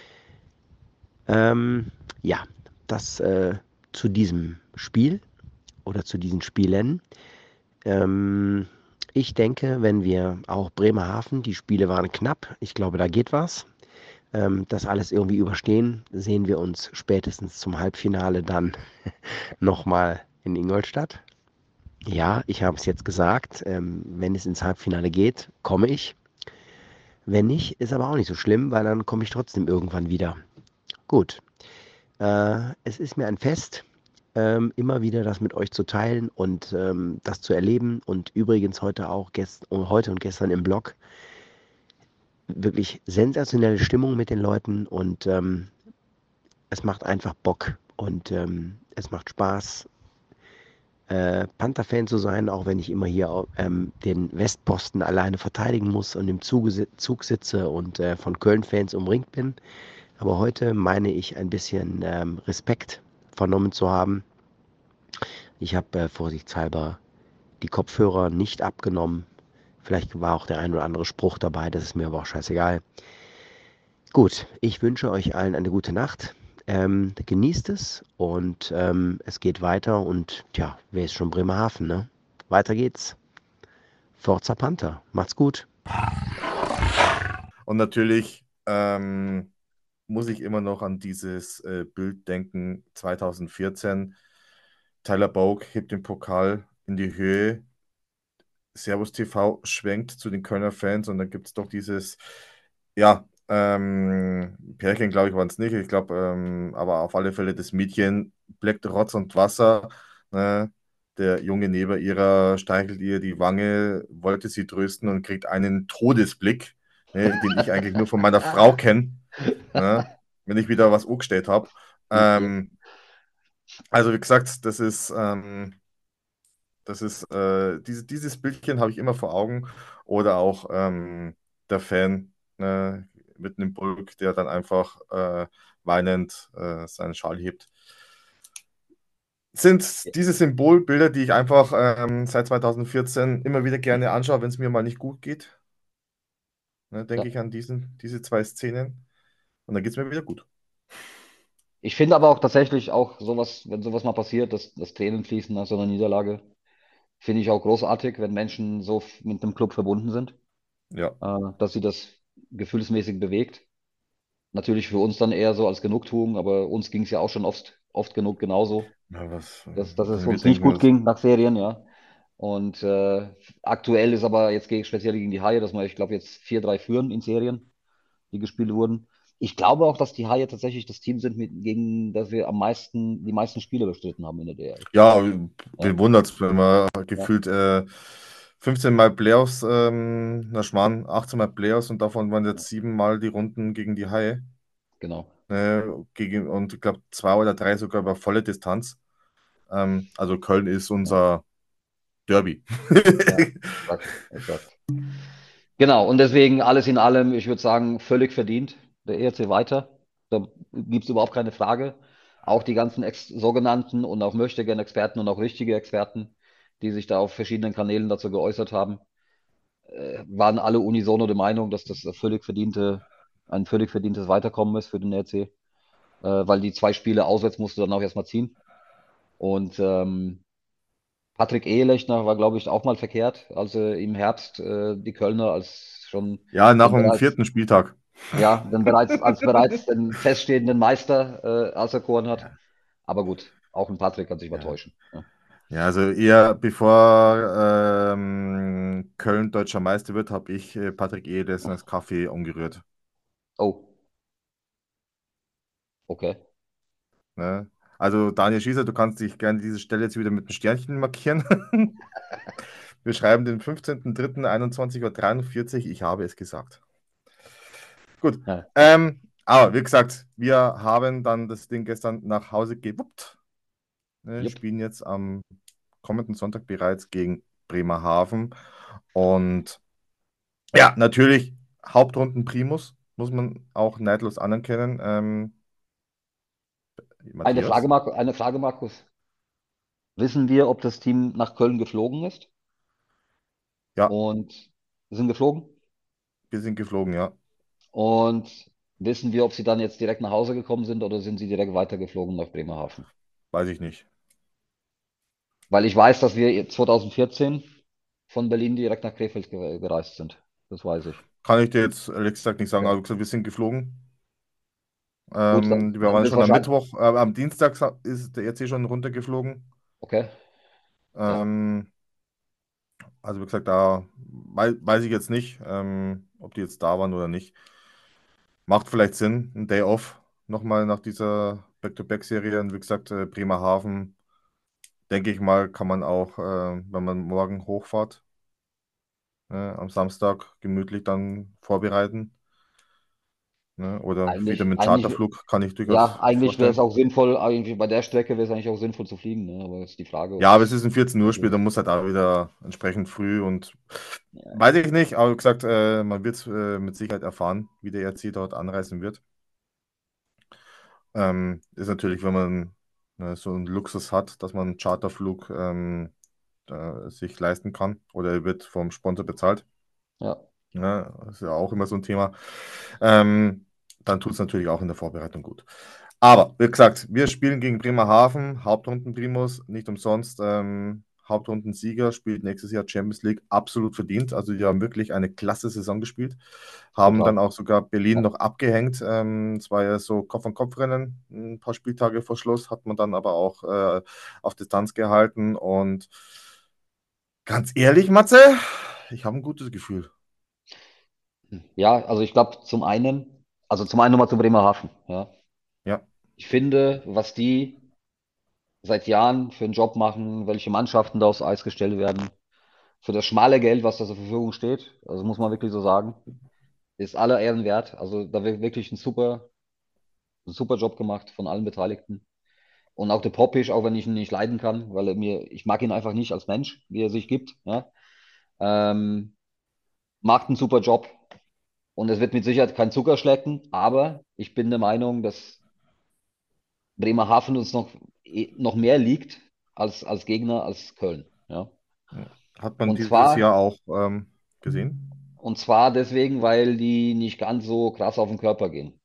Ähm, ja, das äh, zu diesem Spiel oder zu diesen Spielen. Ähm, ich denke, wenn wir auch Bremerhaven, die Spiele waren knapp, ich glaube, da geht was. Ähm, das alles irgendwie überstehen, sehen wir uns spätestens zum Halbfinale dann nochmal in Ingolstadt. Ja, ich habe es jetzt gesagt, ähm, wenn es ins Halbfinale geht, komme ich. Wenn nicht, ist aber auch nicht so schlimm, weil dann komme ich trotzdem irgendwann wieder. Gut, äh, es ist mir ein Fest, ähm, immer wieder das mit euch zu teilen und ähm, das zu erleben. Und übrigens heute auch, gest heute und gestern im Blog, wirklich sensationelle Stimmung mit den Leuten und ähm, es macht einfach Bock und ähm, es macht Spaß, äh, Panther-Fan zu sein, auch wenn ich immer hier ähm, den Westposten alleine verteidigen muss und im Zug, Zug sitze und äh, von Köln-Fans umringt bin. Aber heute meine ich ein bisschen ähm, Respekt vernommen zu haben. Ich habe äh, vorsichtshalber die Kopfhörer nicht abgenommen. Vielleicht war auch der ein oder andere Spruch dabei, das ist mir aber auch scheißegal. Gut, ich wünsche euch allen eine gute Nacht. Ähm, genießt es und ähm, es geht weiter und ja, wer ist schon Bremerhaven, ne? Weiter geht's. Forza Panther, macht's gut. Und natürlich ähm, muss ich immer noch an dieses äh, Bild denken, zwanzig vierzehn. Tyler Boak hebt den Pokal in die Höhe. Servus T V schwenkt zu den Kölner Fans und dann gibt es doch dieses, ja, ähm, Pärchen, glaube ich, waren es nicht. Ich glaube, ähm, aber auf alle Fälle das Mädchen bleckt Rotz und Wasser. Ne? Der Junge neben ihrer streichelt ihr die Wange, wollte sie trösten und kriegt einen Todesblick, ne, den ich eigentlich nur von meiner Frau kenne, ne, wenn ich wieder was angestellt habe. Ähm, also wie gesagt, das ist, ähm, das ist äh, diese, dieses Bildchen habe ich immer vor Augen. Oder auch ähm, der Fan ne, mitten im Pulk, der dann einfach äh, weinend äh, seinen Schal hebt. Sind diese Symbolbilder, die ich einfach ähm, seit zwanzig vierzehn immer wieder gerne anschaue, wenn es mir mal nicht gut geht. Ne, denke Ja. ich an diesen, diese zwei Szenen und dann geht es mir wieder gut. Ich finde aber auch tatsächlich auch sowas, wenn sowas mal passiert, dass, dass Tränen fließen nach so einer Niederlage, finde ich auch großartig, wenn Menschen so f- mit einem Club verbunden sind, Ja. äh, dass sie das gefühlsmäßig bewegt. Natürlich für uns dann eher so als Genugtuung, aber uns ging es ja auch schon oft, oft genug genauso, Ja, was, dass, dass es wir uns nicht denken gut uns, ging nach Serien, ja. Und äh, aktuell ist aber jetzt gegen, speziell gegen die Haie, dass wir, ich glaube, jetzt vier drei führen in Serien, die gespielt wurden. Ich glaube auch, dass die Haie tatsächlich das Team sind, mit, gegen das wir am meisten, die meisten Spiele bestritten haben in der D L. ja, Ja, wen wundert es, wenn man ja, gefühlt äh, fünfzehn Mal Playoffs, ähm, na Schmarrn, achtzehn Mal Playoffs und davon waren jetzt sieben Mal die Runden gegen die Haie. genau. Äh, gegen, und ich glaube zwei oder drei sogar über volle Distanz. Ähm, also Köln ist Ja, unser Derby. ja, exakt, exakt. Genau, und deswegen alles in allem, ich würde sagen, völlig verdient. Der E R C weiter. Da gibt es überhaupt keine Frage. Auch die ganzen Ex sogenannten und auch Möchtegern-Experten und auch richtige Experten, die sich da auf verschiedenen Kanälen dazu geäußert haben, äh, waren alle unisono der Meinung, dass das völlig verdiente, ein völlig verdientes Weiterkommen ist für den E R C, äh, weil die zwei Spiele auswärts musste dann auch erstmal ziehen. Und ähm, Patrick Ehelechner war, glaube ich, auch mal verkehrt, als er im Herbst äh, die Kölner als schon Ja, nach den dem bereits, vierten Spieltag. ja, den bereits, als bereits den feststehenden Meister äh, auserkoren hat. Aber gut, auch ein Patrick kann sich mal Ja. täuschen. Ja. Ja, also eher bevor ähm, Köln deutscher Meister wird, habe ich äh, Patrick Ehles das Kaffee umgerührt. Oh, okay. Ne? Also Daniel Schießer, du kannst dich gerne diese Stelle jetzt wieder mit einem Sternchen markieren. Wir schreiben den fünfzehnten dritten einundzwanzig Uhr dreiundvierzig. Ich habe es gesagt. Gut. Ja, Ähm, aber wie gesagt, wir haben dann das Ding gestern nach Hause gewuppt. Ne? jupp. Spielen jetzt am kommenden Sonntag bereits gegen Bremerhaven. Und ja, natürlich Hauptrunden Primus, muss man auch neidlos anerkennen. Ähm, Eine Frage, Matthias? Marco, eine Frage, Markus. Wissen wir, ob das Team nach Köln geflogen ist? Ja, Und sind geflogen? wir sind geflogen, ja. Und wissen wir, ob sie dann jetzt direkt nach Hause gekommen sind oder sind sie direkt weitergeflogen nach Bremerhaven? Weiß ich nicht. Weil ich weiß, dass wir zwanzig vierzehn von Berlin direkt nach Krefeld ge- gereist sind. Das weiß ich. Kann ich dir jetzt ehrlich gesagt nicht sagen, Okay. aber wie gesagt, wir sind geflogen. Gut, dann, Ähm, wir dann waren wird schon am wahrscheinlich. Mittwoch, äh, am Dienstag sa- ist der E C schon runtergeflogen. Okay, ja. Ähm, also wie gesagt, da wei weiß ich jetzt nicht, ähm, ob die jetzt da waren oder nicht. Macht vielleicht Sinn, ein Day off nochmal nach dieser Back-to-Back-Serie. Und wie gesagt, äh, Bremerhaven, denke ich mal, kann man auch, äh, wenn man morgen hochfahrt, äh, am Samstag gemütlich dann vorbereiten. Ne? Oder wieder Eigentlich, mit eigentlich, Charterflug kann ich ja, durchaus eigentlich wäre es vorstellen. auch sinnvoll, eigentlich bei der Strecke wäre es eigentlich auch sinnvoll zu fliegen, ne? Aber ist die Frage, ob Ja, aber es das. ist ein vierzehn Uhr Spiel, da muss halt auch wieder entsprechend früh und weiß ich nicht, aber wie gesagt, äh, man wird es äh, mit Sicherheit erfahren, wie der E R C dort anreisen wird. Ähm, ist natürlich, wenn man äh, so einen Luxus hat, dass man einen Charterflug ähm, äh, sich leisten kann oder er wird vom Sponsor bezahlt. Ja, Ja, das ist ja auch immer so ein Thema. Ähm, dann tut es natürlich auch in der Vorbereitung gut. Aber, wie gesagt, wir spielen gegen Bremerhaven, Hauptrunden-Primus, nicht umsonst. Ähm, Hauptrundensieger spielt nächstes Jahr Champions League, absolut verdient. Also, die haben wirklich eine klasse Saison gespielt. Haben total. dann auch sogar Berlin Ja, noch abgehängt. Ähm, es war ja so Kopf-an-Kopf-Rennen, ein paar Spieltage vor Schluss, hat man dann aber auch äh, auf Distanz gehalten. Und ganz ehrlich, Matze, ich habe ein gutes Gefühl. ja, also ich glaube zum einen, also zum einen nochmal zu Bremerhaven, ja. Ja. Ich finde, was die seit Jahren für einen Job machen, welche Mannschaften da aufs Eis gestellt werden, für das schmale Geld, was da zur Verfügung steht, also muss man wirklich so sagen, ist aller Ehren wert. Also da wird wirklich ein super, ein super Job gemacht von allen Beteiligten. Und auch der Popisch, auch wenn ich ihn nicht leiden kann, weil er mir, ich mag ihn einfach nicht als Mensch, wie er sich gibt, ja. Ähm, macht einen super Job. Und es wird mit Sicherheit kein Zuckerschlecken, aber ich bin der Meinung, dass Bremerhaven uns noch, eh- noch mehr liegt als, als Gegner, als Köln. Ja. Hat man Und dieses Jahr zwar, auch ähm, gesehen? und zwar deswegen, weil die nicht ganz so krass auf den Körper gehen.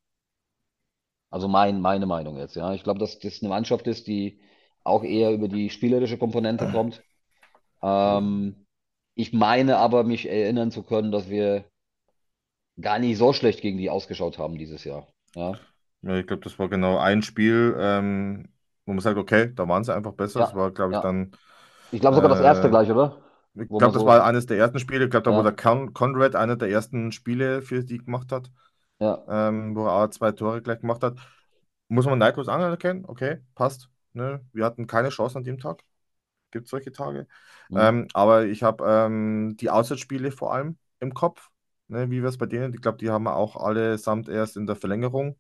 Also mein, meine Meinung jetzt, ja. Ich glaube, dass das eine Mannschaft ist, die auch eher über die spielerische Komponente kommt. Ähm, ich meine aber, mich erinnern zu können, dass wir gar nicht so schlecht gegen die ausgeschaut haben dieses Jahr. Ja, Ja, ich glaube, das war genau ein Spiel, ähm, wo man sagt, okay, da waren sie einfach besser. Das ja, war, glaube ich, ja. dann, Ich glaube sogar das erste äh, gleich, oder? ich Wo man glaube, das war so, eines der ersten Spiele. Ich glaube, da wo der ja, Con Conrad einer der ersten Spiele für die gemacht hat, ja. ähm, wo er auch zwei Tore gleich gemacht hat. Muss man neidlos anerkennen, okay, passt. Ne? Wir hatten keine Chance an dem Tag. Gibt solche Tage. Mhm. Ähm, aber ich habe ähm, die Auswärtsspiele vor allem im Kopf. Ne, wie wir es bei denen, ich glaube, die haben wir auch allesamt erst in der Verlängerung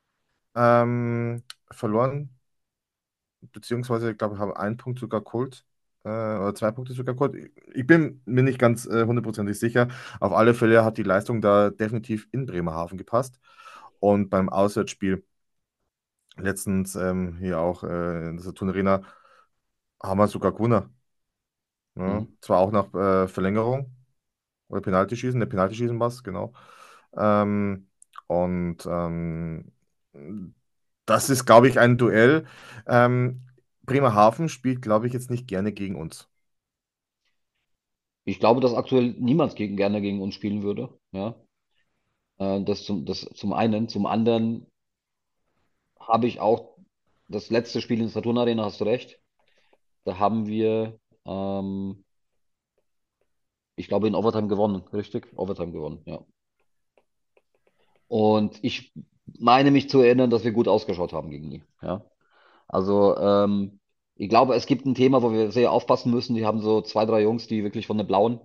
ähm, verloren, beziehungsweise, ich glaube, haben einen Punkt sogar geholt. Äh, oder zwei Punkte sogar geholt. Ich bin mir nicht ganz äh, hundertprozentig sicher. Auf alle Fälle hat die Leistung da definitiv in Bremerhaven gepasst. Und beim Auswärtsspiel letztens ähm, hier auch äh, in der Saturn Arena haben wir sogar gewonnen. Ne? Mhm. Zwar auch nach äh, Verlängerung oder Penaltyschießen, der Penaltyschießen war es, genau. Ähm, und ähm, das ist, glaube ich, ein Duell. Ähm, Bremerhaven spielt, glaube ich, jetzt nicht gerne gegen uns. Ich glaube, dass aktuell niemand gegen, gerne gegen uns spielen würde. Ja, äh, das zum, das zum einen. Zum anderen habe ich auch das letzte Spiel in der Saturn Arena, hast du recht. Da haben wir, ähm, ich glaube, in Overtime gewonnen, richtig? Overtime gewonnen, ja. Und ich meine mich zu erinnern, dass wir gut ausgeschaut haben gegen die. Ja. Also, ähm, ich glaube, es gibt ein Thema, wo wir sehr aufpassen müssen. Die haben so zwei, drei Jungs, die wirklich von den Blauen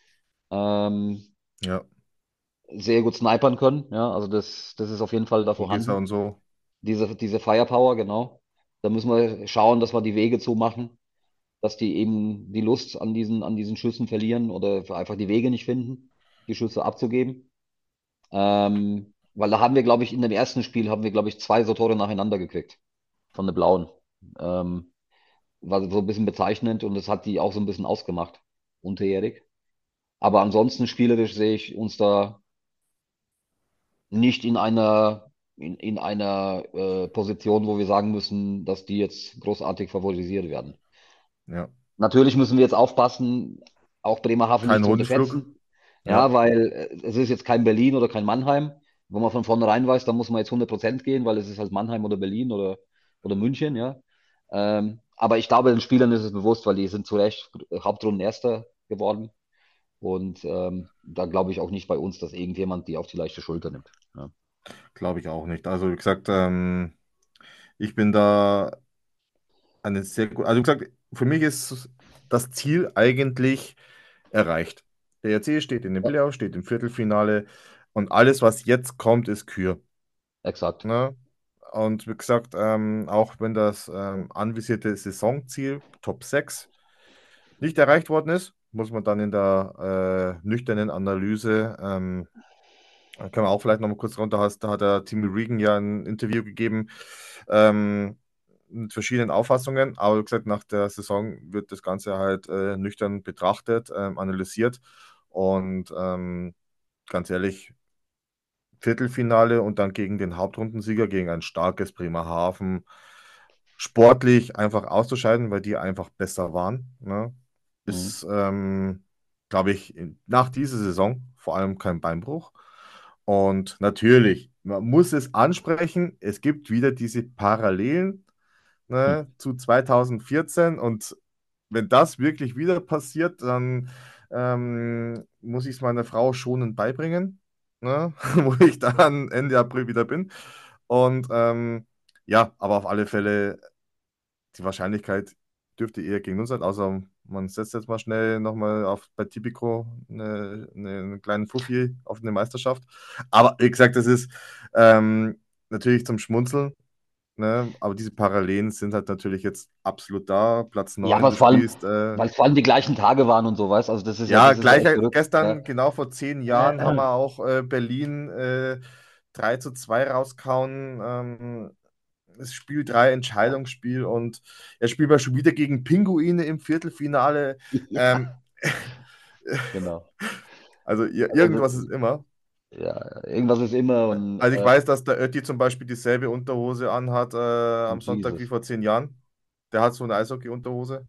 ähm, Ja, sehr gut snipern können. Ja, also das, das ist auf jeden Fall da Vogesa vorhanden. und so. Diese, diese Firepower, genau. Da müssen wir schauen, dass wir die Wege zumachen, dass die eben die Lust an diesen, an diesen Schüssen verlieren oder einfach die Wege nicht finden, die Schüsse abzugeben. Ähm, weil da haben wir, glaube ich, in dem ersten Spiel haben wir, glaube ich, zwei so Tore nacheinander gekriegt von den Blauen. Ähm, war so ein bisschen bezeichnend und das hat die auch so ein bisschen ausgemacht, unterjährig. Aber ansonsten spielerisch sehe ich uns da nicht in einer, in, in einer äh, Position, wo wir sagen müssen, dass die jetzt großartig favorisiert werden. Ja. Natürlich müssen wir jetzt aufpassen, auch Bremerhaven nicht Kein zu Honigflug. unterschätzen. Ja, Ja, weil äh, es ist jetzt kein Berlin oder kein Mannheim, wo man von vornherein weiß, da muss man jetzt hundert Prozent gehen, weil es ist halt Mannheim oder Berlin oder, oder München, ja. Ähm, aber ich glaube, den Spielern ist es bewusst, weil die sind zu Recht Hauptrundenerster geworden. Und ähm, da glaube ich auch nicht bei uns, dass irgendjemand die auf die leichte Schulter nimmt. Ja. glaube ich auch nicht. Also wie gesagt, ähm, ich bin da eine sehr gut. Also wie gesagt, für mich ist das Ziel eigentlich erreicht. Der R C steht in den Ja, Playoffs, steht im Viertelfinale und alles, was jetzt kommt, ist Kür. exakt. Ne? Und wie gesagt, ähm, auch wenn das ähm, anvisierte Saisonziel Top sechs nicht erreicht worden ist, muss man dann in der äh, nüchternen Analyse, ähm, da können wir auch vielleicht noch mal kurz runter, hast, da hat der Timmy Regan ja ein Interview gegeben, ähm, mit verschiedenen Auffassungen, aber wie gesagt, nach der Saison wird das Ganze halt äh, nüchtern betrachtet, ähm, analysiert und ähm, ganz ehrlich, Viertelfinale und dann gegen den Hauptrundensieger, gegen ein starkes Bremerhaven, sportlich einfach auszuscheiden, weil die einfach besser waren, ne? Mhm. Ist, ähm, glaube ich, in- nach dieser Saison vor allem kein Beinbruch. Und natürlich, man muss es ansprechen, es gibt wieder diese Parallelen, Hm. ne, zu zweitausendvierzehn und wenn das wirklich wieder passiert, dann ähm, muss ich es meiner Frau schonend beibringen, ne, wo ich dann Ende April wieder bin. Und ähm, ja, aber auf alle Fälle, die Wahrscheinlichkeit dürfte eher gegen uns sein, außer man setzt jetzt mal schnell nochmal auf bei Tipico eine, eine, einen kleinen Fuffi auf eine Meisterschaft. Aber wie gesagt, das ist ähm, natürlich zum Schmunzeln. Ne? Aber diese Parallelen sind halt natürlich jetzt absolut da. Platz Ja, neun, weil du es vor allem, spielst. Äh, weil es vor allem die gleichen Tage waren und so, weißt du? Also das ist ja, ja, das ist ja gleich echt verrückt. Ja. gestern, genau vor zehn Jahren, haben wir auch äh, Berlin äh, drei zu zwei rauskauen. Ähm, das Spiel drei Entscheidungsspiel und jetzt spielen wir schon wieder gegen Pinguine im Viertelfinale. Ja, Ähm, genau. also ir Also, irgendwas ist immer. ja, irgendwas ist immer und Also ich äh, weiß, dass der Ötti zum Beispiel dieselbe Unterhose anhat äh, am Sonntag wie Jesus. vor zehn Jahren. Der hat so eine Eishockey-Unterhose.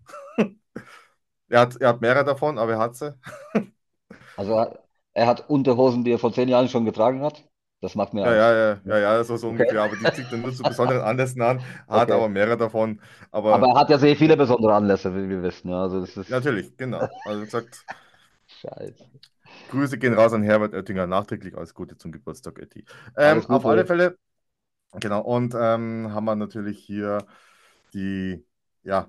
Er hat, er hat mehrere davon, aber er hat sie. Also er, er hat Unterhosen, die er vor zehn Jahren schon getragen hat. Das macht mir Ja, ja, Angst. ja, Ja. ja, ja, so, so Okay, ungefähr. Aber die zieht er nur zu besonderen Anlässen an, hat okay. aber mehrere davon. Aber Aber er hat ja sehr viele besondere Anlässe, wie wir wissen. Ja, also das ist natürlich, genau. Also wie gesagt, scheiße. Grüße gehen raus an Herbert Oettinger, nachträglich alles Gute zum Geburtstag, Ötti. Alles Ähm, auf alle Gute. Fälle, genau, und ähm, haben wir natürlich hier die, ja,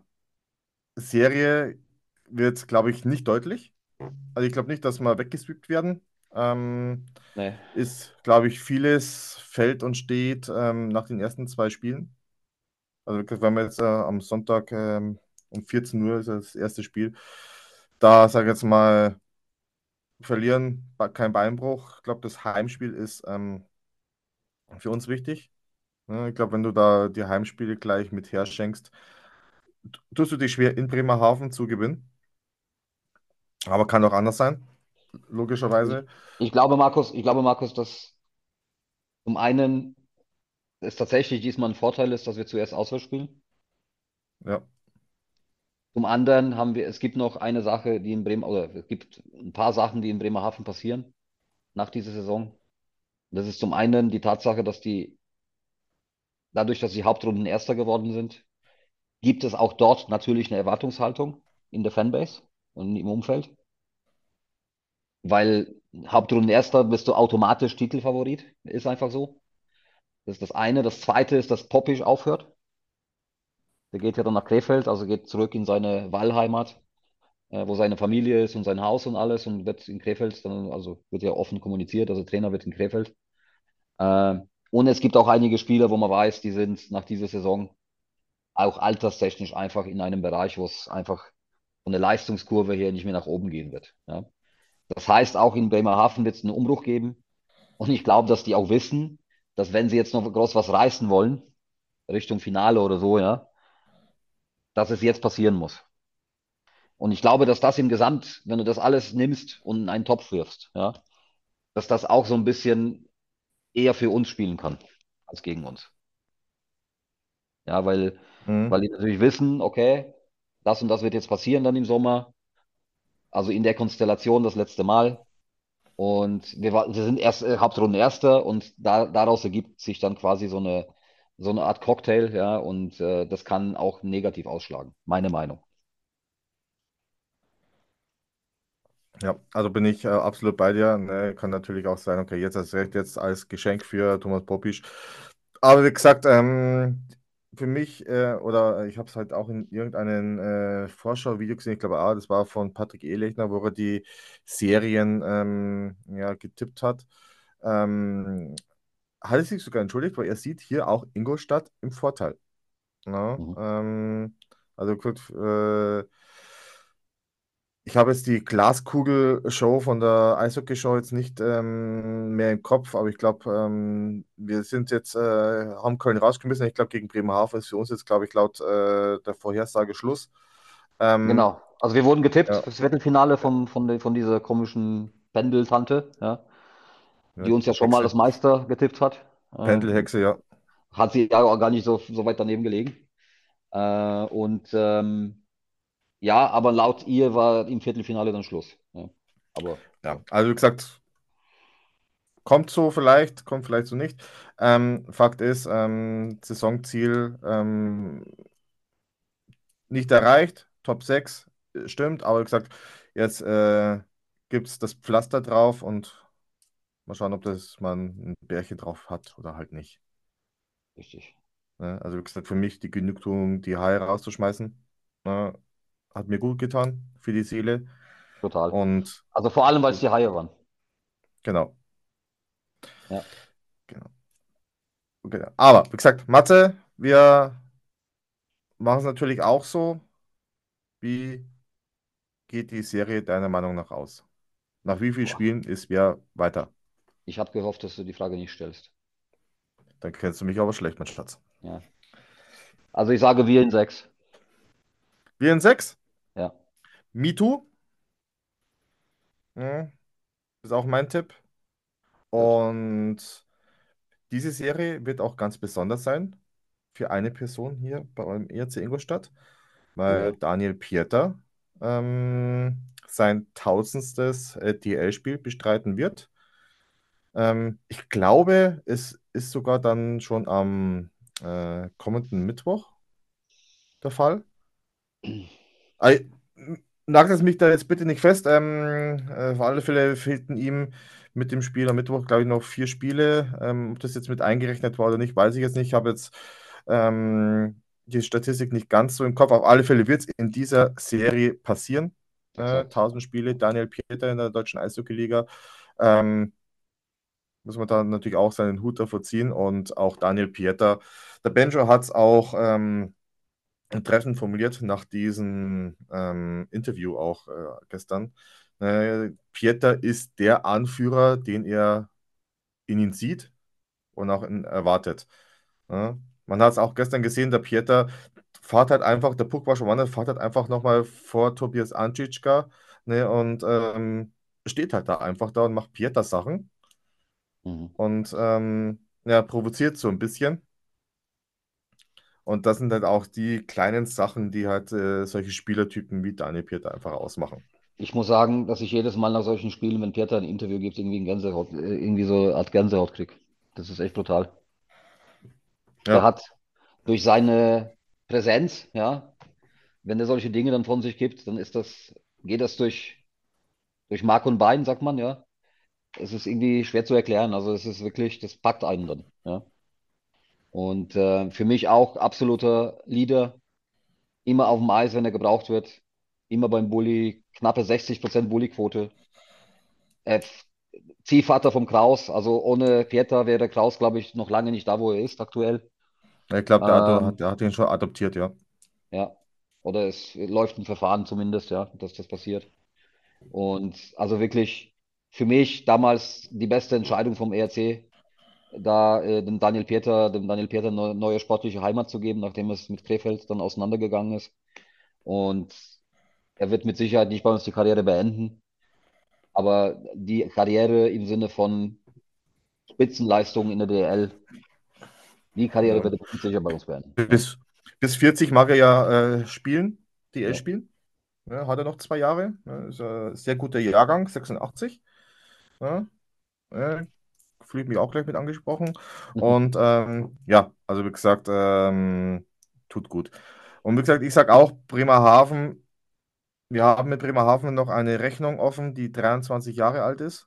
Serie wird, glaube ich, nicht deutlich. Also ich glaube nicht, dass wir weggesweept werden. Ähm, Nee. ist, glaube ich, vieles fällt und steht ähm, nach den ersten zwei Spielen. Also wenn wir jetzt äh, am Sonntag ähm, um vierzehn Uhr ist das erste Spiel, da sage ich jetzt mal, verlieren, ba- kein Beinbruch. Ich glaube, das Heimspiel ist ähm, für uns wichtig. Ne? Ich glaube, wenn du da die Heimspiele gleich mit herschenkst, t- tust du dich schwer in Bremerhaven zu gewinnen. Aber kann auch anders sein, Ich, logischerweise. ich glaube, Markus, ich glaube, Markus, dass zum einen es tatsächlich diesmal ein Vorteil ist, dass wir zuerst auswärts spielen. Ja, Zum anderen haben wir, es gibt noch eine Sache, die in Bremen, oder es gibt ein paar Sachen, die in Bremerhaven passieren nach dieser Saison. Das ist zum einen die Tatsache, dass die, dadurch, dass sie Hauptrunden Erster geworden sind, gibt es auch dort natürlich eine Erwartungshaltung in der Fanbase und im Umfeld, weil Hauptrundenerster bist du automatisch Titelfavorit, ist einfach so. Das ist das eine. Das zweite ist, dass Popisch aufhört. Der geht ja dann nach Krefeld, also geht zurück in seine Wahlheimat, äh, wo seine Familie ist und sein Haus und alles und wird in Krefeld dann, also wird ja offen kommuniziert, also Trainer wird in Krefeld. Äh, und es gibt auch einige Spieler, wo man weiß, die sind nach dieser Saison auch alterstechnisch einfach in einem Bereich, wo es einfach von der Leistungskurve her nicht mehr nach oben gehen wird. Ja. Das heißt, auch in Bremerhaven wird es einen Umbruch geben. Und ich glaube, dass die auch wissen, dass wenn sie jetzt noch groß was reißen wollen, Richtung Finale oder so, ja, dass es jetzt passieren muss. Und ich glaube, dass das im Gesamt, wenn du das alles nimmst und in einen Topf wirfst, ja, dass das auch so ein bisschen eher für uns spielen kann als gegen uns. Ja, weil, weil Mhm. die natürlich wissen, okay, das und das wird jetzt passieren dann im Sommer. Also in der Konstellation das letzte Mal. Und wir, war, wir sind erst äh, Hauptrunden Erster und da, daraus ergibt sich dann quasi so eine, so eine Art Cocktail, ja, und äh, das kann auch negativ ausschlagen, meine Meinung. Ja, also bin ich äh, absolut bei dir. Ne, kann natürlich auch sein, okay, jetzt hast recht, jetzt als Geschenk für Thomas Popisch. Aber wie gesagt, ähm, für mich, äh, oder ich habe es halt auch in irgendeinem äh, Vorschau-Video gesehen, ich glaube, ah, das war von Patrick Ehlechner, wo er die Serien ähm, ja, getippt hat. Ähm, Hat er sich sogar entschuldigt, weil er sieht hier auch Ingolstadt im Vorteil. Ja, Mhm. ähm, also gut, äh, ich habe jetzt die Glaskugel-Show von der Eishockey-Show jetzt nicht ähm, mehr im Kopf, aber ich glaube, ähm, wir sind jetzt, äh, haben Köln rausgeschmissen. Ich glaube, gegen Bremerhaven ist für uns jetzt, glaube ich, laut äh, der Vorhersage Schluss. Ähm, Genau. Also wir wurden getippt ja, fürs Viertelfinale von, von, der- von dieser komischen Pendeltante, ja, ja, die uns ja schon mal als Hexe, Meister getippt hat. Äh, Pendelhexe, ja. hat sie ja auch gar nicht so, so weit daneben gelegen. Äh, und ähm, ja, aber laut ihr war im Viertelfinale dann Schluss. Ja. Aber Ja, ja, also wie gesagt, kommt so vielleicht, kommt vielleicht so nicht. Ähm, Fakt ist, ähm, Saisonziel ähm, nicht erreicht, Top sechs äh, stimmt, aber wie gesagt, jetzt äh, gibt es das Pflaster drauf und mal schauen, ob das man ein Bärchen drauf hat oder halt nicht. richtig. Ne? Also wie gesagt, für mich die Genugtuung, die Haie rauszuschmeißen, ne? Hat mir gut getan für die Seele Total. und Also vor allem, weil es die Haie waren. genau, Ja. genau, genau. Aber wie gesagt, Mathe, wir machen es natürlich auch so. Wie geht die Serie deiner Meinung nach aus? Nach wie vielen Boah. Spielen ist wer weiter? Ich habe gehofft, dass du die Frage nicht stellst. Dann kennst du mich aber schlecht, mein Schatz. Ja. Also ich sage wir in sechs. Wir in sechs. Ja, MeToo. Ja, ist auch mein Tipp. gut. Und diese Serie wird auch ganz besonders sein für eine Person hier bei eurem E R C Ingolstadt, Oh weil ja. Daniel Pieter ähm, sein tausendstes äh, D L-Spiel bestreiten wird. Ähm, ich glaube, es ist sogar dann schon am äh, kommenden Mittwoch der Fall. Ei, Nagelt es mich da jetzt bitte nicht fest. Ähm, äh, auf alle Fälle fehlten ihm mit dem Spiel am Mittwoch, glaube ich, noch vier Spiele. Ähm, ob das jetzt mit eingerechnet war oder nicht, weiß ich jetzt nicht. Ich habe jetzt ähm, die Statistik nicht ganz so im Kopf. Auf alle Fälle wird es in dieser Serie passieren. Äh, Exakt. tausend Spiele, Daniel Pieter in der deutschen Eishockey-Liga. Ähm, Muss man da natürlich auch seinen Hut davor ziehen. Und auch Daniel Pieter. Der Benjo hat es auch. Ähm, treffend formuliert nach diesem ähm, Interview auch äh, gestern. Äh, Pieter ist der Anführer, den er in ihn sieht und auch in, erwartet. Ja. Man hat es auch gestern gesehen, der Pieter fährt halt einfach, der Puck war schon woanders, fährt halt einfach nochmal vor Tobias Ančička, ne, und ähm, steht halt da einfach da und macht Pieter-Sachen Mhm. und ähm, ja, provoziert so ein bisschen. Und das sind halt auch die kleinen Sachen, die halt äh, solche Spielertypen wie Daniel Pieter einfach ausmachen. Ich muss sagen, dass ich jedes Mal nach solchen Spielen, wenn Peter ein Interview gibt, irgendwie ein Gänsehaut, äh, irgendwie so eine Art Gänsehaut krieg. Das ist echt brutal. Der Ja, hat durch seine Präsenz, ja. Wenn er solche Dinge dann von sich gibt, dann ist das, geht das durch, durch Mark und Bein, sagt man, ja. Es ist irgendwie schwer zu erklären. Also es ist wirklich, das packt einen dann, ja. Und äh, für mich auch absoluter Leader, immer auf dem Eis, wenn er gebraucht wird, immer beim Bulli, knappe sechzig Prozent Bulli-Quote. Äh, Ziehvater vom Kraus, also ohne Pieter wäre Kraus, glaube ich, noch lange nicht da, wo er ist aktuell. Ich glaube, der, Ado- hat- Ähm, der hat ihn schon adoptiert, ja. ja, oder es läuft ein Verfahren zumindest, ja, dass das passiert. Und also wirklich für mich damals die beste Entscheidung vom E R C, da äh, dem Daniel Pieter, dem Daniel Pieter eine neue sportliche Heimat zu geben, nachdem es mit Krefeld dann auseinandergegangen ist. Und er wird mit Sicherheit nicht bei uns die Karriere beenden, aber die Karriere im Sinne von Spitzenleistungen in der D E L, die Karriere wird er mit Sicherheit bei uns beenden. Ja. Bis, bis vierzig mag er ja äh, spielen, D L Ja. spielen. Ja, hat er noch zwei Jahre. Ja, ist ein sehr guter Jahrgang, sechsundachtzig. Ja, äh, fühle ich mich auch gleich mit angesprochen. Und ähm, ja, also wie gesagt, ähm, tut gut. Und wie gesagt, ich sage auch, Bremerhaven, wir haben mit Bremerhaven noch eine Rechnung offen, die dreiundzwanzig Jahre alt ist.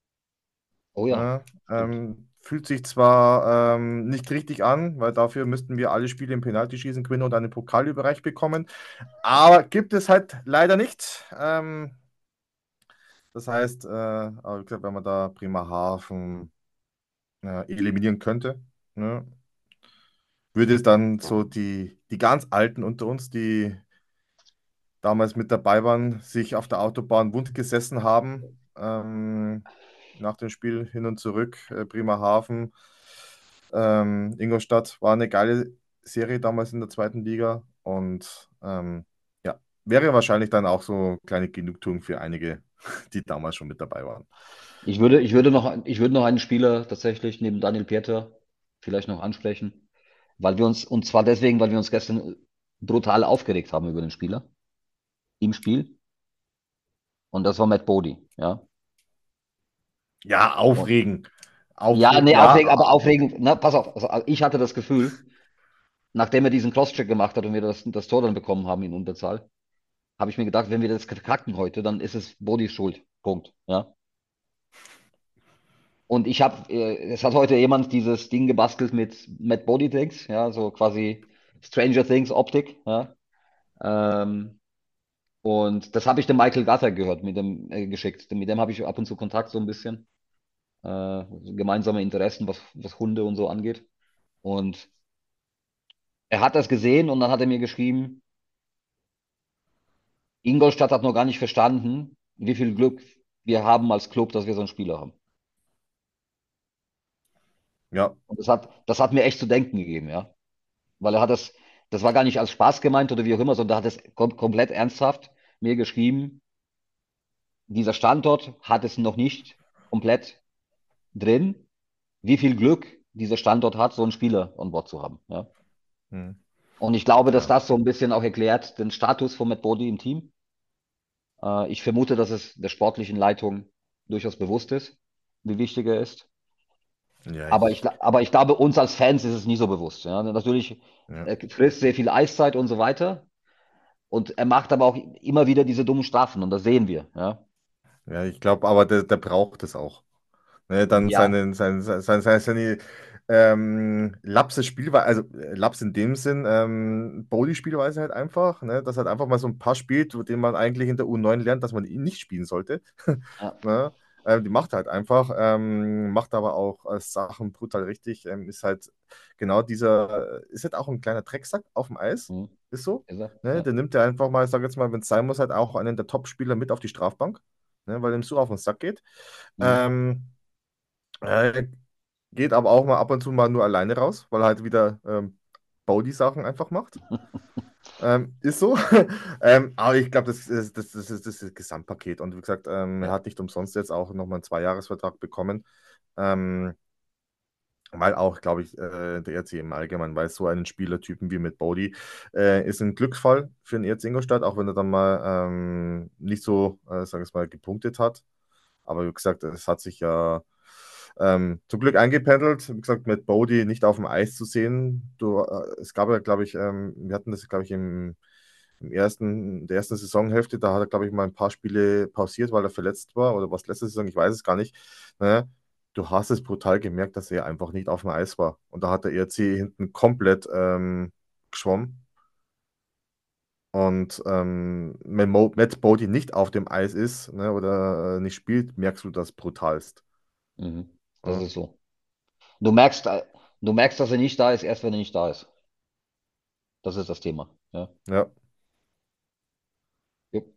Oh ja, Ja, stimmt. ähm, fühlt sich zwar ähm, nicht richtig an, weil dafür müssten wir alle Spiele im Penaltyschießen gewinnen und einen Pokal überreicht bekommen. Aber gibt es halt leider nicht. Ähm, das heißt, äh, aber wie gesagt, wenn man da Bremerhaven äh, eliminieren könnte, ne, würde es dann so die, die ganz Alten unter uns, die damals mit dabei waren, sich auf der Autobahn wund gesessen haben, ähm, nach dem Spiel hin und zurück, äh, Bremerhaven, ähm, Ingolstadt, war eine geile Serie damals in der zweiten Liga und ähm, ja, wäre wahrscheinlich dann auch so eine kleine Genugtuung für einige, die damals schon mit dabei waren. Ich würde, ich würde noch, ich würde noch einen Spieler tatsächlich neben Daniel Pieter vielleicht noch ansprechen, weil wir uns, und zwar deswegen, weil wir uns gestern brutal aufgeregt haben über den Spieler im Spiel. Und das war Matt Bodie, ja. Ja, Und, aufregen. ja, Aufregen, nee, ja, aufregend, aber aufregend, na, pass auf, also ich hatte das Gefühl, nachdem er diesen Crosscheck gemacht hat und wir das, das Tor dann bekommen haben in Unterzahl, habe ich mir gedacht, wenn wir das kacken heute, dann ist es Bodys Schuld. Punkt, ja. Und ich habe, äh, es hat heute jemand dieses Ding gebastelt mit Matt Body Things, ja, so quasi Stranger Things Optik, ja. Ähm, und das habe ich dem Michael Gatter gehört, mit dem äh, geschickt. Mit dem habe ich ab und zu Kontakt so ein bisschen. Äh, gemeinsame Interessen, was, was Hunde und so angeht. Und er hat das gesehen und dann hat er mir geschrieben, Ingolstadt hat noch gar nicht verstanden, wie viel Glück wir haben als Club, dass wir so einen Spieler haben. ja, Und das hat, das hat mir echt zu denken gegeben, ja. Weil er hat das, das war gar nicht als Spaß gemeint oder wie auch immer, sondern er hat es kom komplett ernsthaft mir geschrieben, dieser Standort hat es noch nicht komplett drin, wie viel Glück dieser Standort hat, so einen Spieler an Bord zu haben. Ja. hm, Und ich glaube, dass ja, das so ein bisschen auch erklärt den Status von Matt Bodie im Team. Äh, ich vermute, dass es der sportlichen Leitung durchaus bewusst ist, wie wichtig er ist. ja, Aber ich, ich, gla- aber ich glaube, uns als Fans ist es nie so bewusst. Ja. Natürlich, ja. er frisst sehr viel Eiszeit und so weiter. Und er macht aber auch immer wieder diese dummen Strafen und das sehen wir. Ja, Ja, ich glaube, aber der, der braucht es auch. Ne, dann ja, seine, seine, seine, seine, seine ähm, Lapse Spielweise, also äh, Laps in dem Sinn, ähm, Bowli-Spielweise halt einfach, ne, dass halt einfach mal so ein paar spielt, den man eigentlich in der U neun lernt, dass man ihn nicht spielen sollte. ja. Ne? Ähm, die macht halt einfach, ähm, macht aber auch äh, Sachen brutal richtig, ähm, ist halt genau dieser, ist halt auch ein kleiner Drecksack auf dem Eis, Hm, ist so. ist er? Ne? Ja. Der nimmt ja einfach mal, ich sag jetzt mal, wenn es sein muss, halt auch einen der Top-Spieler mit auf die Strafbank, ne, weil ihm so auf den Sack geht. Hm. Ähm, äh, Geht aber auch mal ab und zu mal nur alleine raus, weil er halt wieder ähm, Bowdy-Sachen einfach macht. Ähm, ist so. ähm, aber ich glaube, das ist das, das, ist das, ist das Gesamtpaket. Und wie gesagt, ähm, er Ja. hat nicht umsonst jetzt auch nochmal einen Zweijahresvertrag bekommen. Ähm, weil auch, glaube ich, äh, der E R C im Allgemeinen weiß, so einen Spielertypen wie mit Bowdy äh, ist ein Glücksfall für den E R C Ingolstadt, auch wenn er dann mal ähm, nicht so, äh, sagen wir es mal, gepunktet hat. Aber wie gesagt, es hat sich ja ähm, zum Glück eingependelt. Wie gesagt, mit Bodie nicht auf dem Eis zu sehen. Du, äh, es gab ja, glaube ich, ähm, wir hatten das, glaube ich, im, im ersten, der ersten Saisonhälfte, da hat er, glaube ich, mal ein paar Spiele pausiert, weil er verletzt war oder was letzte Saison, ich weiß es gar nicht. Ne? Du hast es brutal gemerkt, dass er einfach nicht auf dem Eis war. Und da hat der E R C hinten komplett ähm, geschwommen. Und ähm, wenn Mo Matt Bodie nicht auf dem Eis ist, ne, oder äh, nicht spielt, merkst du das brutalst. Mhm. Das Ja. ist so. Du merkst, äh, du merkst, dass er nicht da ist, erst wenn er nicht da ist. Das ist das Thema. Ja. Ja, Jupp.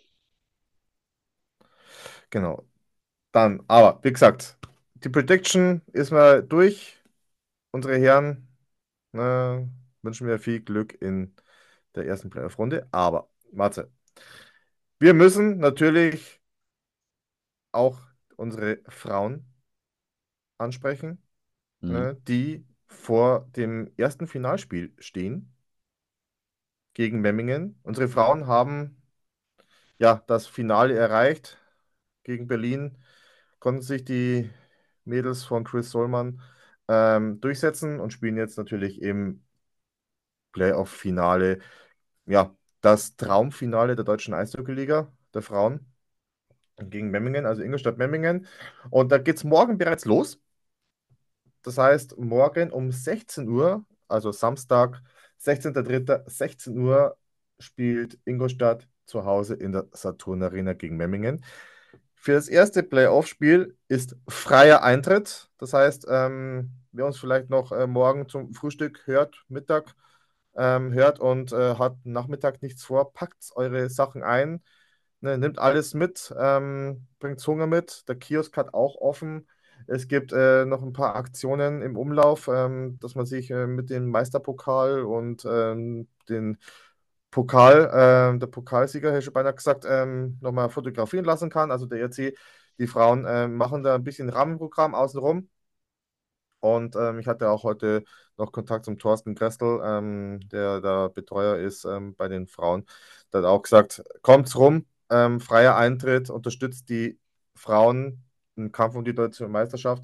genau. Dann, aber wie gesagt, die Prediction ist mal durch. Unsere Herren, ne, wünschen wir viel Glück in der ersten Playoff-Runde. Aber, warte, wir müssen natürlich auch unsere Frauen ansprechen, Mhm. ne, die vor dem ersten Finalspiel stehen gegen Memmingen. Unsere Frauen haben ja das Finale erreicht gegen Berlin, konnten sich die Mädels von Chris Sollmann ähm, durchsetzen und spielen jetzt natürlich im Playoff-Finale, ja, das Traumfinale der deutschen Eishockey-Liga der Frauen gegen Memmingen, also Ingolstadt Memmingen. Und da geht es morgen bereits los. Das heißt, morgen um sechzehn Uhr, also Samstag, sechzehnter dritter, sechzehn Uhr, spielt Ingolstadt zu Hause in der Saturn Arena gegen Memmingen. Für das erste Playoff-Spiel ist freier Eintritt. Das heißt, ähm, wer uns vielleicht noch äh, morgen zum Frühstück hört, Mittag ähm, hört und äh, hat Nachmittag nichts vor, packt eure Sachen ein, ne, nimmt alles mit, ähm, bringt Hunger mit. Der Kiosk hat auch offen. Es gibt äh, noch ein paar Aktionen im Umlauf, ähm, dass man sich äh, mit dem Meisterpokal und ähm, den Pokal, ähm, der Pokalsieger, hätte ich schon beinahe gesagt, ähm, nochmal fotografieren lassen kann. Also der E R C, die Frauen ähm, machen da ein bisschen Rahmenprogramm außenrum. Und ähm, ich hatte auch heute noch Kontakt zum Thorsten Krestel, ähm, der da Betreuer ist ähm, bei den Frauen. Der hat auch gesagt, kommt's rum, ähm, freier Eintritt, unterstützt die Frauen im Kampf um die deutsche Meisterschaft.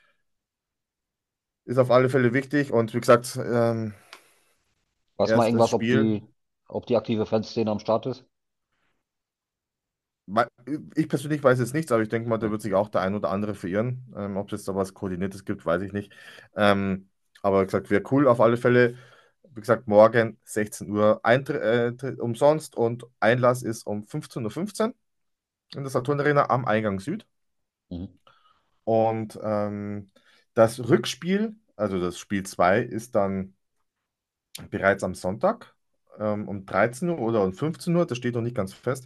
Ist auf alle Fälle wichtig. Und wie gesagt, ähm, Weiß mal erstes irgendwas, ob Spiel. die, ob die aktive Fanszene am Start ist? Wei- Ich persönlich weiß jetzt nichts, aber ich denke mal, da Ja. wird sich auch der ein oder andere verirren. Ähm, ob es da was Koordiniertes gibt, weiß ich nicht. Ähm, aber wie gesagt, wäre cool auf alle Fälle. Wie gesagt, morgen sechzehn Uhr Eintritt äh, umsonst und Einlass ist um fünfzehn Uhr fünfzehn in der Saturn Arena am Eingang Süd. Mhm. Und ähm, das Rückspiel, also das Spiel zwei ist dann bereits am Sonntag ähm, um dreizehn Uhr oder um fünfzehn Uhr, das steht noch nicht ganz fest,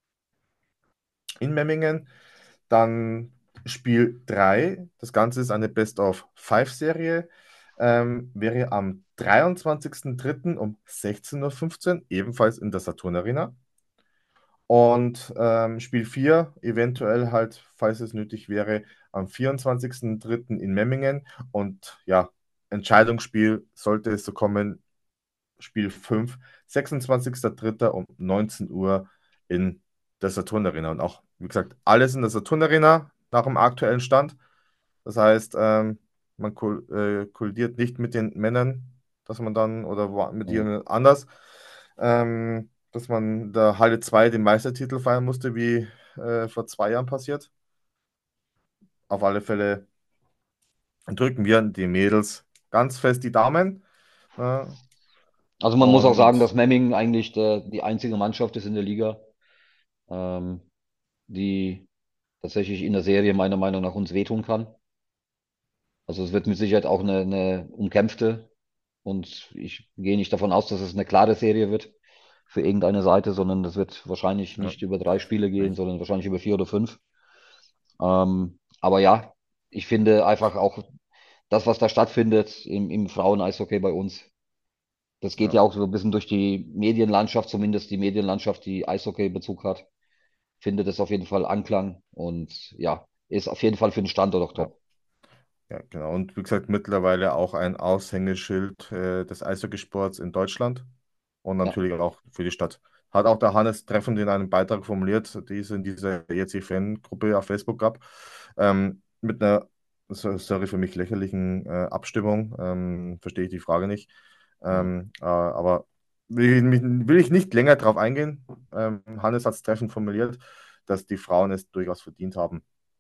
in Memmingen. Dann Spiel drei, das Ganze ist eine Best-of-Five-Serie, ähm, wäre am dreiundzwanzigsten dritten um sechzehn Uhr fünfzehn, ebenfalls in der Saturn Arena. Und ähm, Spiel vier, eventuell halt, falls es nötig wäre, am vierundzwanzigsten dritten in Memmingen. Und ja, Entscheidungsspiel sollte es so kommen, Spiel fünf, sechsundzwanzigster dritter um neunzehn Uhr in der Saturn Arena. Und auch, wie gesagt, alles in der Saturn Arena nach dem aktuellen Stand. Das heißt, ähm, man kol äh, kollidiert nicht mit den Männern, dass man dann, oder wo, mit Mhm. jemand anders, ähm, dass man in der Halle zwei den Meistertitel feiern musste, wie äh, vor zwei Jahren passiert. Auf alle Fälle drücken wir den Mädels ganz fest die Daumen. Äh, Also man muss auch sagen, dass und Memmingen eigentlich der, die einzige Mannschaft ist in der Liga, ähm, die tatsächlich in der Serie meiner Meinung nach uns wehtun kann. Also es wird mit Sicherheit auch eine, eine umkämpfte und ich gehe nicht davon aus, dass es eine klare Serie wird für irgendeine Seite, sondern das wird wahrscheinlich ja, nicht über drei Spiele gehen, ich, sondern wahrscheinlich über vier oder fünf. Ähm, aber ja, ich finde einfach auch das, was da stattfindet im, im Frauen-Eishockey bei uns, das geht ja, ja auch so ein bisschen durch die Medienlandschaft, zumindest die Medienlandschaft, die Eishockey-Bezug hat, findet es auf jeden Fall Anklang und ja, ist auf jeden Fall für den Standort auch ja. top. Ja, genau. Und wie gesagt, mittlerweile auch ein Aushängeschild äh, des Eishockeysports in Deutschland und Ja, natürlich auch für die Stadt. Hat auch der Hannes treffend in einem Beitrag formuliert, die es in dieser E C-Fan-Gruppe auf Facebook gab, ähm, mit einer so- sorry für mich, lächerlichen äh, Abstimmung. Ähm, verstehe ich die Frage nicht. Ähm, äh, aber will, mich- will ich nicht länger darauf eingehen. Ähm, Hannes hat es treffend formuliert, dass die Frauen es durchaus verdient haben,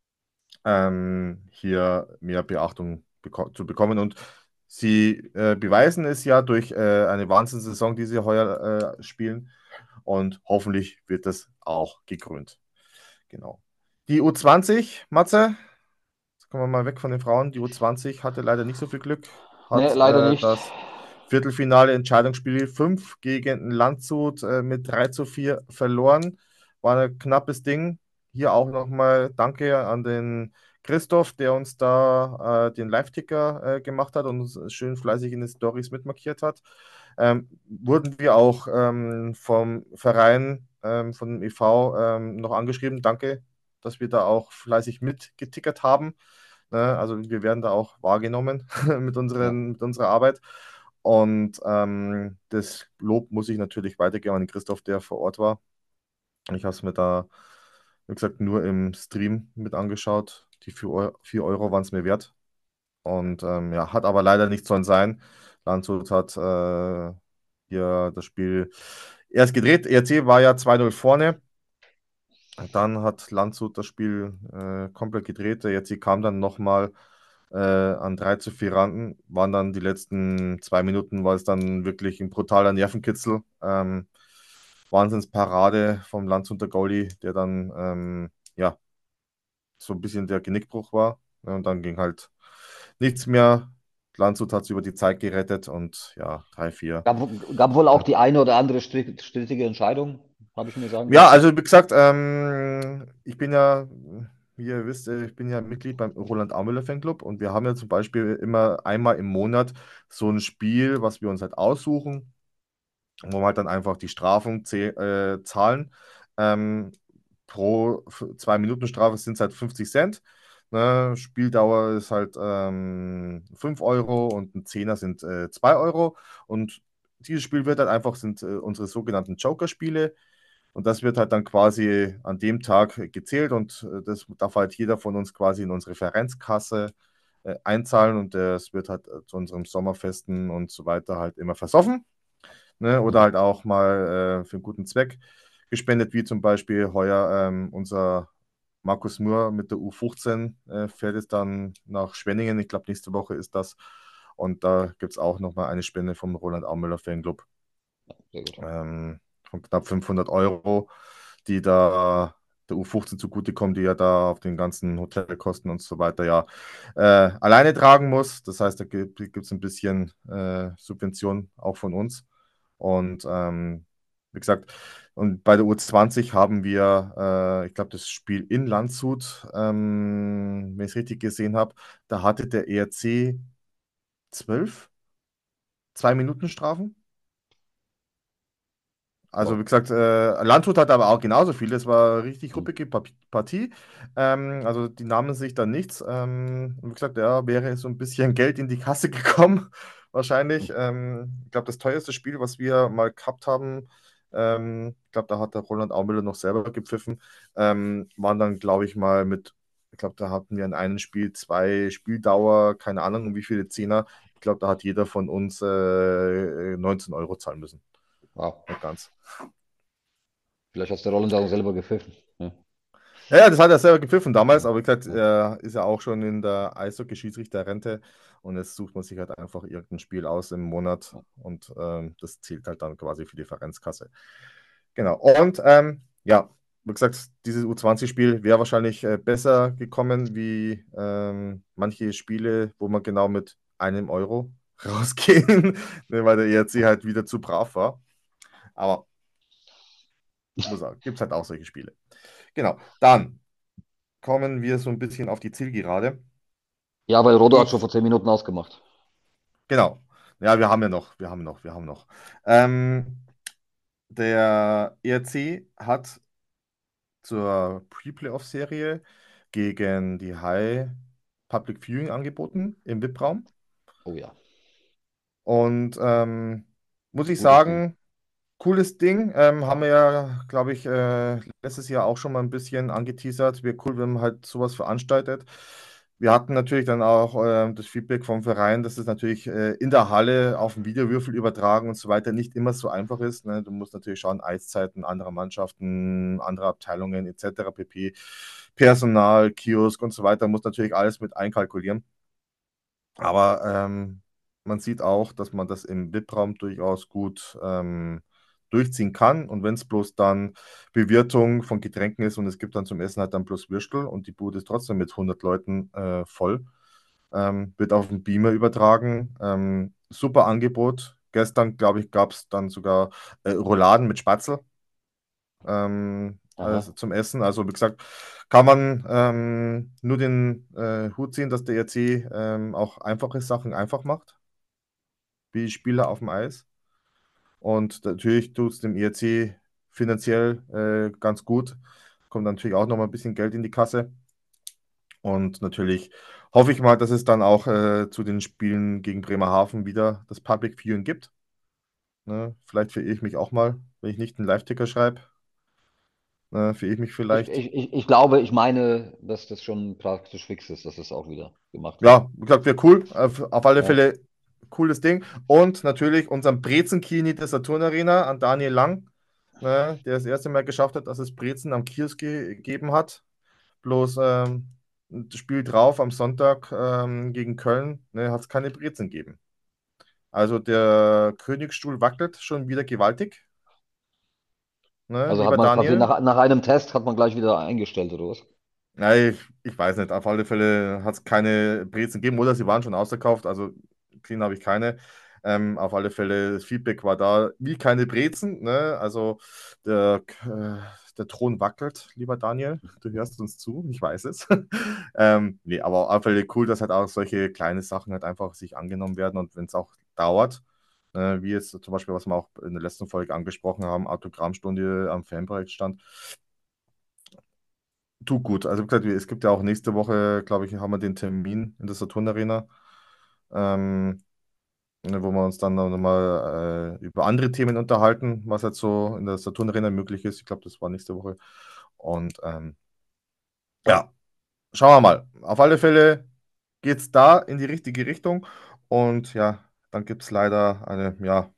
ähm, hier mehr Beachtung beko zu bekommen. Und sie äh, beweisen es ja durch äh, eine Wahnsinnssaison, die sie heuer äh, spielen. Und hoffentlich wird das auch gekrönt. Genau. Die U zwanzig, Matze, jetzt kommen wir mal weg von den Frauen. Die U zwanzig hatte leider nicht so viel Glück, Ne, hat leider äh, nicht. das Viertelfinale Entscheidungsspiel fünf gegen Landshut äh, mit drei zu vier verloren. War ein knappes Ding. Hier auch nochmal Danke an den Christoph, der uns da äh, den Live-Ticker äh, gemacht hat und uns schön fleißig in den Stories mitmarkiert hat. Ähm, wurden wir auch ähm, vom Verein, ähm, von dem E V ähm, noch angeschrieben. Danke, dass wir da auch fleißig mitgetickert haben. Ne? Also wir werden da auch wahrgenommen mit, Ja. unseren, mit unserer Arbeit. Und ähm, das Lob muss ich natürlich weitergeben an den Christoph, der vor Ort war. Ich habe es mir da, wie gesagt, nur im Stream mit angeschaut. Die vier Euro, vier Euro waren es mir wert. Und ähm, ja, hat aber leider nicht sollen sein. Landshut hat äh, hier das Spiel erst gedreht. E R C war ja zwei null vorne. Dann hat Landshut das Spiel äh, komplett gedreht. Der E R C kam dann nochmal äh, an drei zu vier randen. Waren dann die letzten zwei Minuten, war es dann wirklich ein brutaler Nervenkitzel. Ähm, Wahnsinnsparade vom Landshuter Goalie, der dann ähm, ja so ein bisschen der Genickbruch war. Ja, und dann ging halt nichts mehr. Landshut hat es über die Zeit gerettet und ja, drei vier. Gab, gab wohl auch die eine oder andere stri- strittige Entscheidung, habe ich mir sagen Ja, lassen. also wie gesagt, ähm, ich bin ja, wie ihr wisst, äh, ich bin ja Mitglied beim Roland Aumüller Fanclub und wir haben ja zum Beispiel immer einmal im Monat so ein Spiel, was wir uns halt aussuchen, wo wir halt dann einfach die Strafen zäh- äh, zahlen. Ähm, pro zwei Minuten Strafe sind es halt fünfzig Cent. Ne? Spieldauer ist halt ähm, fünf Euro und ein Zehner sind äh, zwei Euro. Und dieses Spiel wird halt einfach, sind äh, unsere sogenannten Joker-Spiele. Und das wird halt dann quasi an dem Tag gezählt und äh, das darf halt jeder von uns quasi in unsere Referenzkasse äh, einzahlen und das wird halt äh, zu unseren Sommerfesten und so weiter halt immer versoffen. Ne? Oder Mhm. halt auch mal äh, für einen guten Zweck gespendet, wie zum Beispiel heuer ähm, unser Markus Moore mit der U fünfzehn äh, fährt es dann nach Schwenningen. Ich glaube, nächste Woche ist das. Und da gibt es auch nochmal eine Spende vom Roland Aumüller Fanclub Sehr gut. ähm, von knapp fünfhundert Euro, die da der U fünfzehn zugutekommen, die ja da auf den ganzen Hotelkosten und so weiter ja äh, alleine tragen muss. Das heißt, da gibt es ein bisschen äh, Subvention auch von uns. Und ähm, wie gesagt, und bei der U zwanzig haben wir, äh, ich glaube, das Spiel in Landshut, ähm, wenn ich es richtig gesehen habe, da hatte der E R C zwölf Zwei-Minuten-Strafen. Also Boah. wie gesagt, äh, Landshut hat aber auch genauso viel. Das war eine richtig Mhm. ruppige Pa- Partie. Ähm, also die nahmen sich dann nichts. Ähm, und wie gesagt, ja, wäre so ein bisschen Geld in die Kasse gekommen, wahrscheinlich. Ähm, ich glaube, das teuerste Spiel, was wir mal gehabt haben, ähm, ich glaube, da hat der Roland Aumüller noch selber gepfiffen, ähm, waren dann, glaube ich, mal mit, ich glaube, da hatten wir in einem Spiel zwei Spieldauer, keine Ahnung, um wie viele Zehner. Ich glaube, da hat jeder von uns äh, neunzehn Euro zahlen müssen. Wow. Nicht ganz. Vielleicht hast du Rollins auch selber gepfiffen. Ja. Ja, ja, das hat er selber gepfiffen damals, Ja. aber wie gesagt, Ja. er ist ja auch schon in der Eishockey-Schiedsrichter-Rente und jetzt sucht man sich halt einfach irgendein Spiel aus im Monat und ähm, das zählt halt dann quasi für die Vereinskasse. Genau. Und ähm, ja, wie gesagt, dieses U zwanzig-Spiel wäre wahrscheinlich äh, besser gekommen wie ähm, manche Spiele, wo man genau mit einem Euro rausgehen, ne, weil der E R C halt wieder zu brav war. Aber muss auch, gibt es halt auch solche Spiele. Genau. Dann kommen wir so ein bisschen auf die Zielgerade. Ja, weil Rodo hat Die, schon vor zehn Minuten ausgemacht. genau. Ja, wir haben ja noch, wir haben noch, wir haben noch. Ähm, der E R C hat zur Pre-Playoff-Serie gegen die High Public Viewing angeboten im V I P-Raum. Oh ja, Und ähm, muss ich gutes Ding. sagen, cooles Ding. Ähm, haben wir ja, glaube ich, äh, letztes Jahr auch schon mal ein bisschen angeteasert. Wäre cool, wenn man halt sowas veranstaltet. wir hatten natürlich dann auch äh, das Feedback vom Verein, dass es natürlich äh, in der Halle auf dem Videowürfel übertragen und so weiter nicht immer so einfach ist. Ne? Du musst natürlich schauen, Eiszeiten anderer Mannschaften, anderer Abteilungen et cetera pp. Personal, Kiosk und so weiter, muss natürlich alles mit einkalkulieren. Aber ähm, man sieht auch, dass man das im V I P-Raum durchaus gut ähm, durchziehen kann. Und wenn es bloß dann Bewirtung von Getränken ist und es gibt dann zum Essen halt dann bloß Würstel und die Bude ist trotzdem mit hundert Leuten äh, voll, ähm, wird auf den Beamer übertragen. Ähm, super Angebot. Gestern, glaube ich, gab es dann sogar äh, Rouladen mit Spatzel ähm, also Aha. zum Essen. Also wie gesagt, kann man ähm, nur den äh, Hut ziehen, dass der E R C ähm, auch einfache Sachen einfach macht, wie Spieler auf dem Eis. Und natürlich tut es dem E R C finanziell äh, ganz gut. Kommt natürlich auch noch mal ein bisschen Geld in die Kasse. Und natürlich hoffe ich mal, dass es dann auch äh, zu den Spielen gegen Bremerhaven wieder das Public Viewing gibt. Ne? Vielleicht verirre ich mich auch mal, wenn ich nicht einen Live-Ticker schreibe. Ne? Verirre ich mich Ich, vielleicht. ich, ich, ich glaube, ich meine, dass das schon praktisch fix ist, dass es auch wieder gemacht wird. Ja, wie gesagt, wäre cool. Auf, auf alle Ja. Fälle cooles Ding. Und natürlich unseren Brezenkini der Saturn Arena an Daniel Lang, ne, der das erste Mal geschafft hat, dass es Brezen am Kiosk ge gegeben hat. Bloß ähm, das Spiel drauf am Sonntag ähm, gegen Köln, ne, hat es keine Brezen gegeben. Also der Königsstuhl wackelt schon wieder gewaltig, ne, Also hat lieber man quasi Daniel. nach, nach einem Test hat man gleich wieder eingestellt, oder was? Nein, ich, ich weiß nicht. Auf alle Fälle hat es keine Brezen gegeben oder sie waren schon ausverkauft. Also clean habe ich keine. Ähm, auf alle Fälle, das Feedback war da, wie keine Brezen. Ne? Also der, äh, der Thron wackelt, lieber Daniel. Du hörst uns zu, ich weiß es. ähm, nee, aber auf alle Fälle cool, dass halt auch solche kleine Sachen halt einfach sich angenommen werden und wenn es auch dauert, äh, wie jetzt zum Beispiel, was wir auch in der letzten Folge angesprochen haben, Autogrammstunde am Fanprojektstand, tut gut. Also wie gesagt, es gibt ja auch nächste Woche, glaube ich, haben wir den Termin in der Saturn Arena, ähm, ne, wo wir uns dann nochmal äh, über andere Themen unterhalten, was jetzt so in der Saturn Arena möglich ist. Ich glaube, das war nächste Woche. Und ähm, ja, schauen wir mal. Auf alle Fälle geht es da in die richtige Richtung. Und ja, dann gibt es leider eine, ja,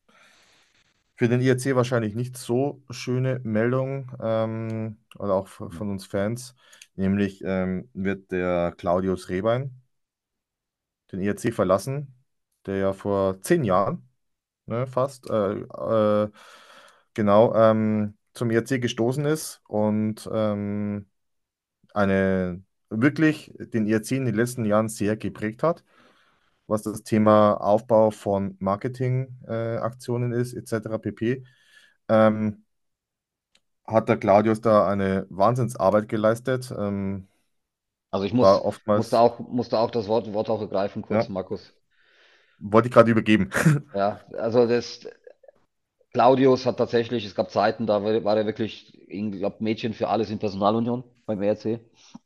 für den I R C wahrscheinlich nicht so schöne Meldung, ähm, oder auch v- von uns Fans. Nämlich ähm, wird der Claudius Rehbein den I R C verlassen, der ja vor zehn Jahren, ne, fast, äh, äh, genau, ähm, zum I R C gestoßen ist und ähm, eine wirklich den I R C in den letzten Jahren sehr geprägt hat, was das Thema Aufbau von Marketingaktionen äh, Aktionen ist, et cetera pp. Ähm, hat der Claudius da eine Wahnsinnsarbeit geleistet. Ähm, Also ich war muss, musste oftmals, auch, musste auch das Wort, Wort auch ergreifen, kurz, ja, Markus. wollte ich gerade übergeben. Ja, also das Claudius hat tatsächlich, es gab Zeiten, da war, war er wirklich, ich glaube, Mädchen für alles in Personalunion beim E R C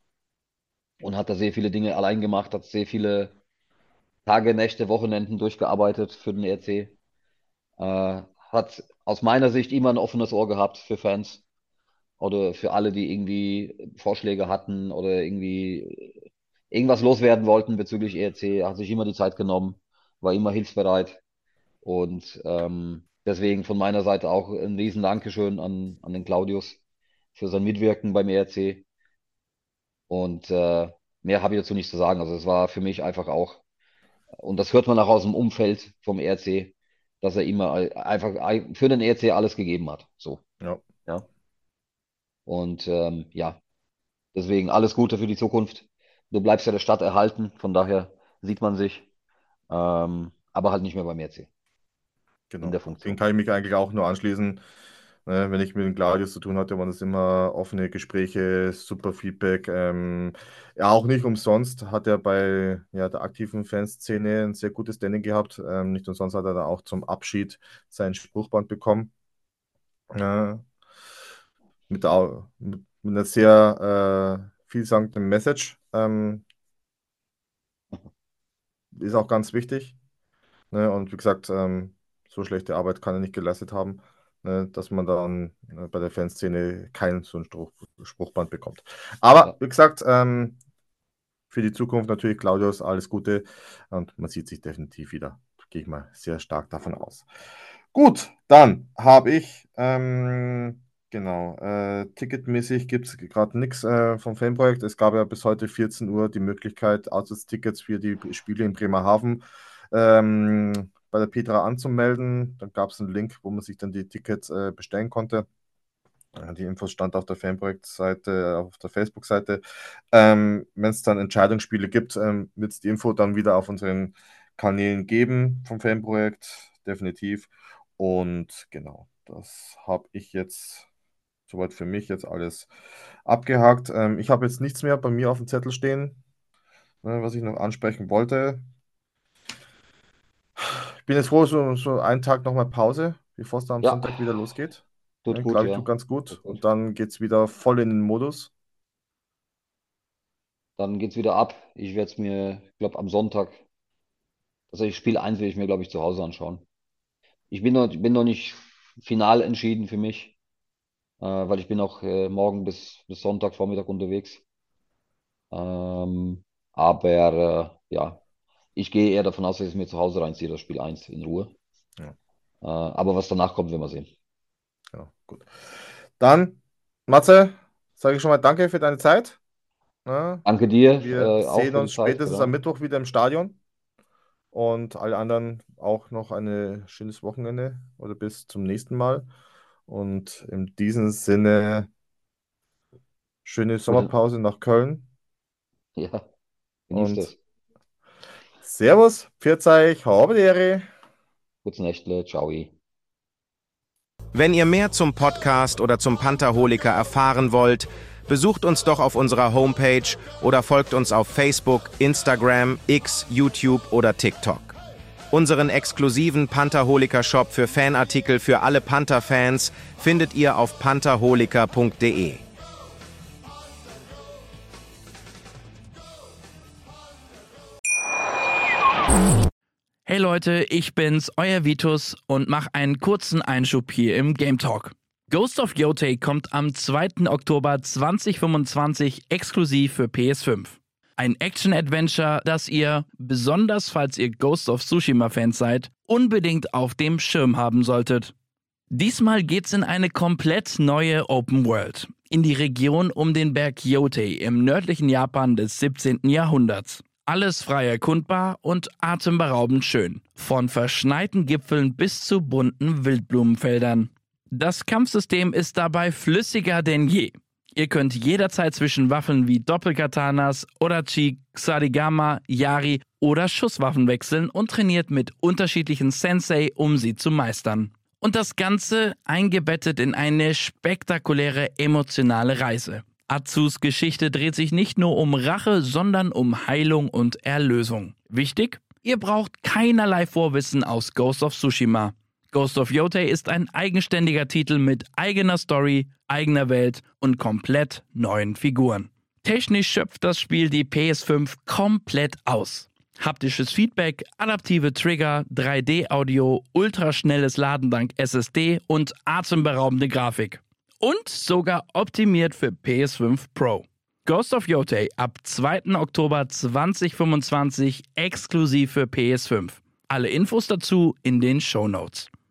und hat da sehr viele Dinge allein gemacht, hat sehr viele Tage, Nächte, Wochenenden durchgearbeitet für den E R C. Äh, hat aus meiner Sicht immer ein offenes Ohr gehabt für Fans oder für alle, die irgendwie Vorschläge hatten oder irgendwie irgendwas loswerden wollten bezüglich E R C. Er hat sich immer die Zeit genommen, war immer hilfsbereit und ähm, deswegen von meiner Seite auch ein riesen Dankeschön an, an den Claudius für sein Mitwirken beim E R C und äh, mehr habe ich dazu nicht zu sagen. Also es war für mich einfach auch, und das hört man auch aus dem Umfeld vom E R C, dass er immer all- einfach all- für den E R C alles gegeben hat. So, Ja, ja. Und ähm, ja, deswegen alles Gute für die Zukunft. Du bleibst ja der Stadt erhalten, von daher sieht man sich, ähm, aber halt nicht mehr beim E R C in genau. der Den Funktion. kann ich mich eigentlich auch nur anschließen. Ne, wenn ich mit dem Claudius zu tun hatte, waren das immer offene Gespräche, super Feedback. Ähm, ja, auch nicht umsonst hat er bei ja, der aktiven Fanszene ein sehr gutes Standing gehabt. Ähm, nicht umsonst hat er da auch zum Abschied sein Spruchband bekommen. Ja, mit, der, Au- mit, mit einer sehr äh, vielsagenden Message. Ähm, ist auch ganz wichtig. Ne? Und wie gesagt, ähm, so schlechte Arbeit kann er nicht geleistet haben, ne? Dass man dann äh, bei der Fanszene kein so ein Spruch, Spruchband bekommt. Aber Ja, wie gesagt, ähm, für die Zukunft natürlich, Claudius, alles Gute und man sieht sich definitiv wieder. Gehe ich mal sehr stark davon aus. Gut, dann habe ich, ähm, genau, äh, ticketmäßig gibt es gerade nichts äh, vom Fanprojekt. Es gab ja bis heute vierzehn Uhr die Möglichkeit, Austrittstickets für die Spiele in Bremerhaven ähm, bei der Petra anzumelden. Dann gab es einen Link, wo man sich dann die Tickets äh, bestellen konnte. Die Infos stand auf der Fanprojektseite, auf der Facebook-Seite. Ähm, Wenn es dann Entscheidungsspiele gibt, ähm, wird es die Info dann wieder auf unseren Kanälen geben vom Fanprojekt, definitiv. Und genau, das habe ich jetzt soweit für mich jetzt alles abgehakt. Ähm, ich habe jetzt nichts mehr bei mir auf dem Zettel stehen, ne, was ich noch ansprechen wollte. Ich bin jetzt froh, so, so einen Tag nochmal Pause, bevor es dann am Ja. Sonntag wieder losgeht. Tut Ja, gut, glaube ich, ja. tut ganz gut. Tut gut. Und dann geht es wieder voll in den Modus. Dann geht's wieder ab. Ich werde es mir, ich glaube, am Sonntag, also ich Spiel eins will ich mir, glaube ich, zu Hause anschauen. Ich bin noch, ich bin noch nicht final entschieden für mich, äh, weil ich bin auch äh, morgen bis, bis Sonntag Vormittag unterwegs. Ähm, aber äh, ja, ich gehe eher davon aus, dass ich es mir zu Hause reinziehe, das Spiel eins in Ruhe. Ja. Äh, aber was danach kommt, werden wir sehen. Ja, gut. Dann, Matze, sage ich schon mal danke für deine Zeit. Ja, Danke dir wir äh, auch sehen für die uns Zeit. spätestens Genau. am Mittwoch wieder im Stadion. Und alle anderen auch noch ein schönes Wochenende oder bis zum nächsten Mal. Und in diesem Sinne, schöne Sommerpause nach Köln. Ja, genießt Und es. Servus, pfiat euch, habe die Ehre. Gutes Nächtle, ciao. Wenn ihr mehr zum Podcast oder zum Pantherholiker erfahren wollt, besucht uns doch auf unserer Homepage oder folgt uns auf Facebook, Instagram, X, YouTube oder TikTok. Unseren exklusiven Pantherholiker-Shop für Fanartikel für alle Panther-Fans findet ihr auf pantherholiker punkt de. Hey Leute, ich bin's, euer Vitus und mach einen kurzen Einschub hier im Game Talk. Ghost of Yotei kommt am zweiten Oktober zweitausendfünfundzwanzig exklusiv für P S fünf. Ein Action-Adventure, das ihr, besonders falls ihr Ghost of Tsushima-Fans seid, unbedingt auf dem Schirm haben solltet. Diesmal geht's in eine komplett neue Open World, in die Region um den Berg Yotei im nördlichen Japan des siebzehnten Jahrhunderts. Alles frei erkundbar und atemberaubend schön, von verschneiten Gipfeln bis zu bunten Wildblumenfeldern. Das Kampfsystem ist dabei flüssiger denn je. Ihr könnt jederzeit zwischen Waffen wie Doppelkatanas, Odachi, Ksarigama, Yari oder Schusswaffen wechseln und trainiert mit unterschiedlichen Sensei, um sie zu meistern. Und das Ganze eingebettet in eine spektakuläre emotionale Reise. Atsus Geschichte dreht sich nicht nur um Rache, sondern um Heilung und Erlösung. Wichtig? Ihr braucht keinerlei Vorwissen aus Ghost of Tsushima. Ghost of Yotei ist ein eigenständiger Titel mit eigener Story, eigener Welt und komplett neuen Figuren. Technisch schöpft das Spiel die P S fünf komplett aus. Haptisches Feedback, adaptive Trigger, drei D Audio, ultraschnelles Laden dank S S D und atemberaubende Grafik. Und sogar optimiert für P S fünf Pro. Ghost of Yotei ab zweiten Oktober zweitausendfünfundzwanzig exklusiv für P S fünf. Alle Infos dazu in den Shownotes.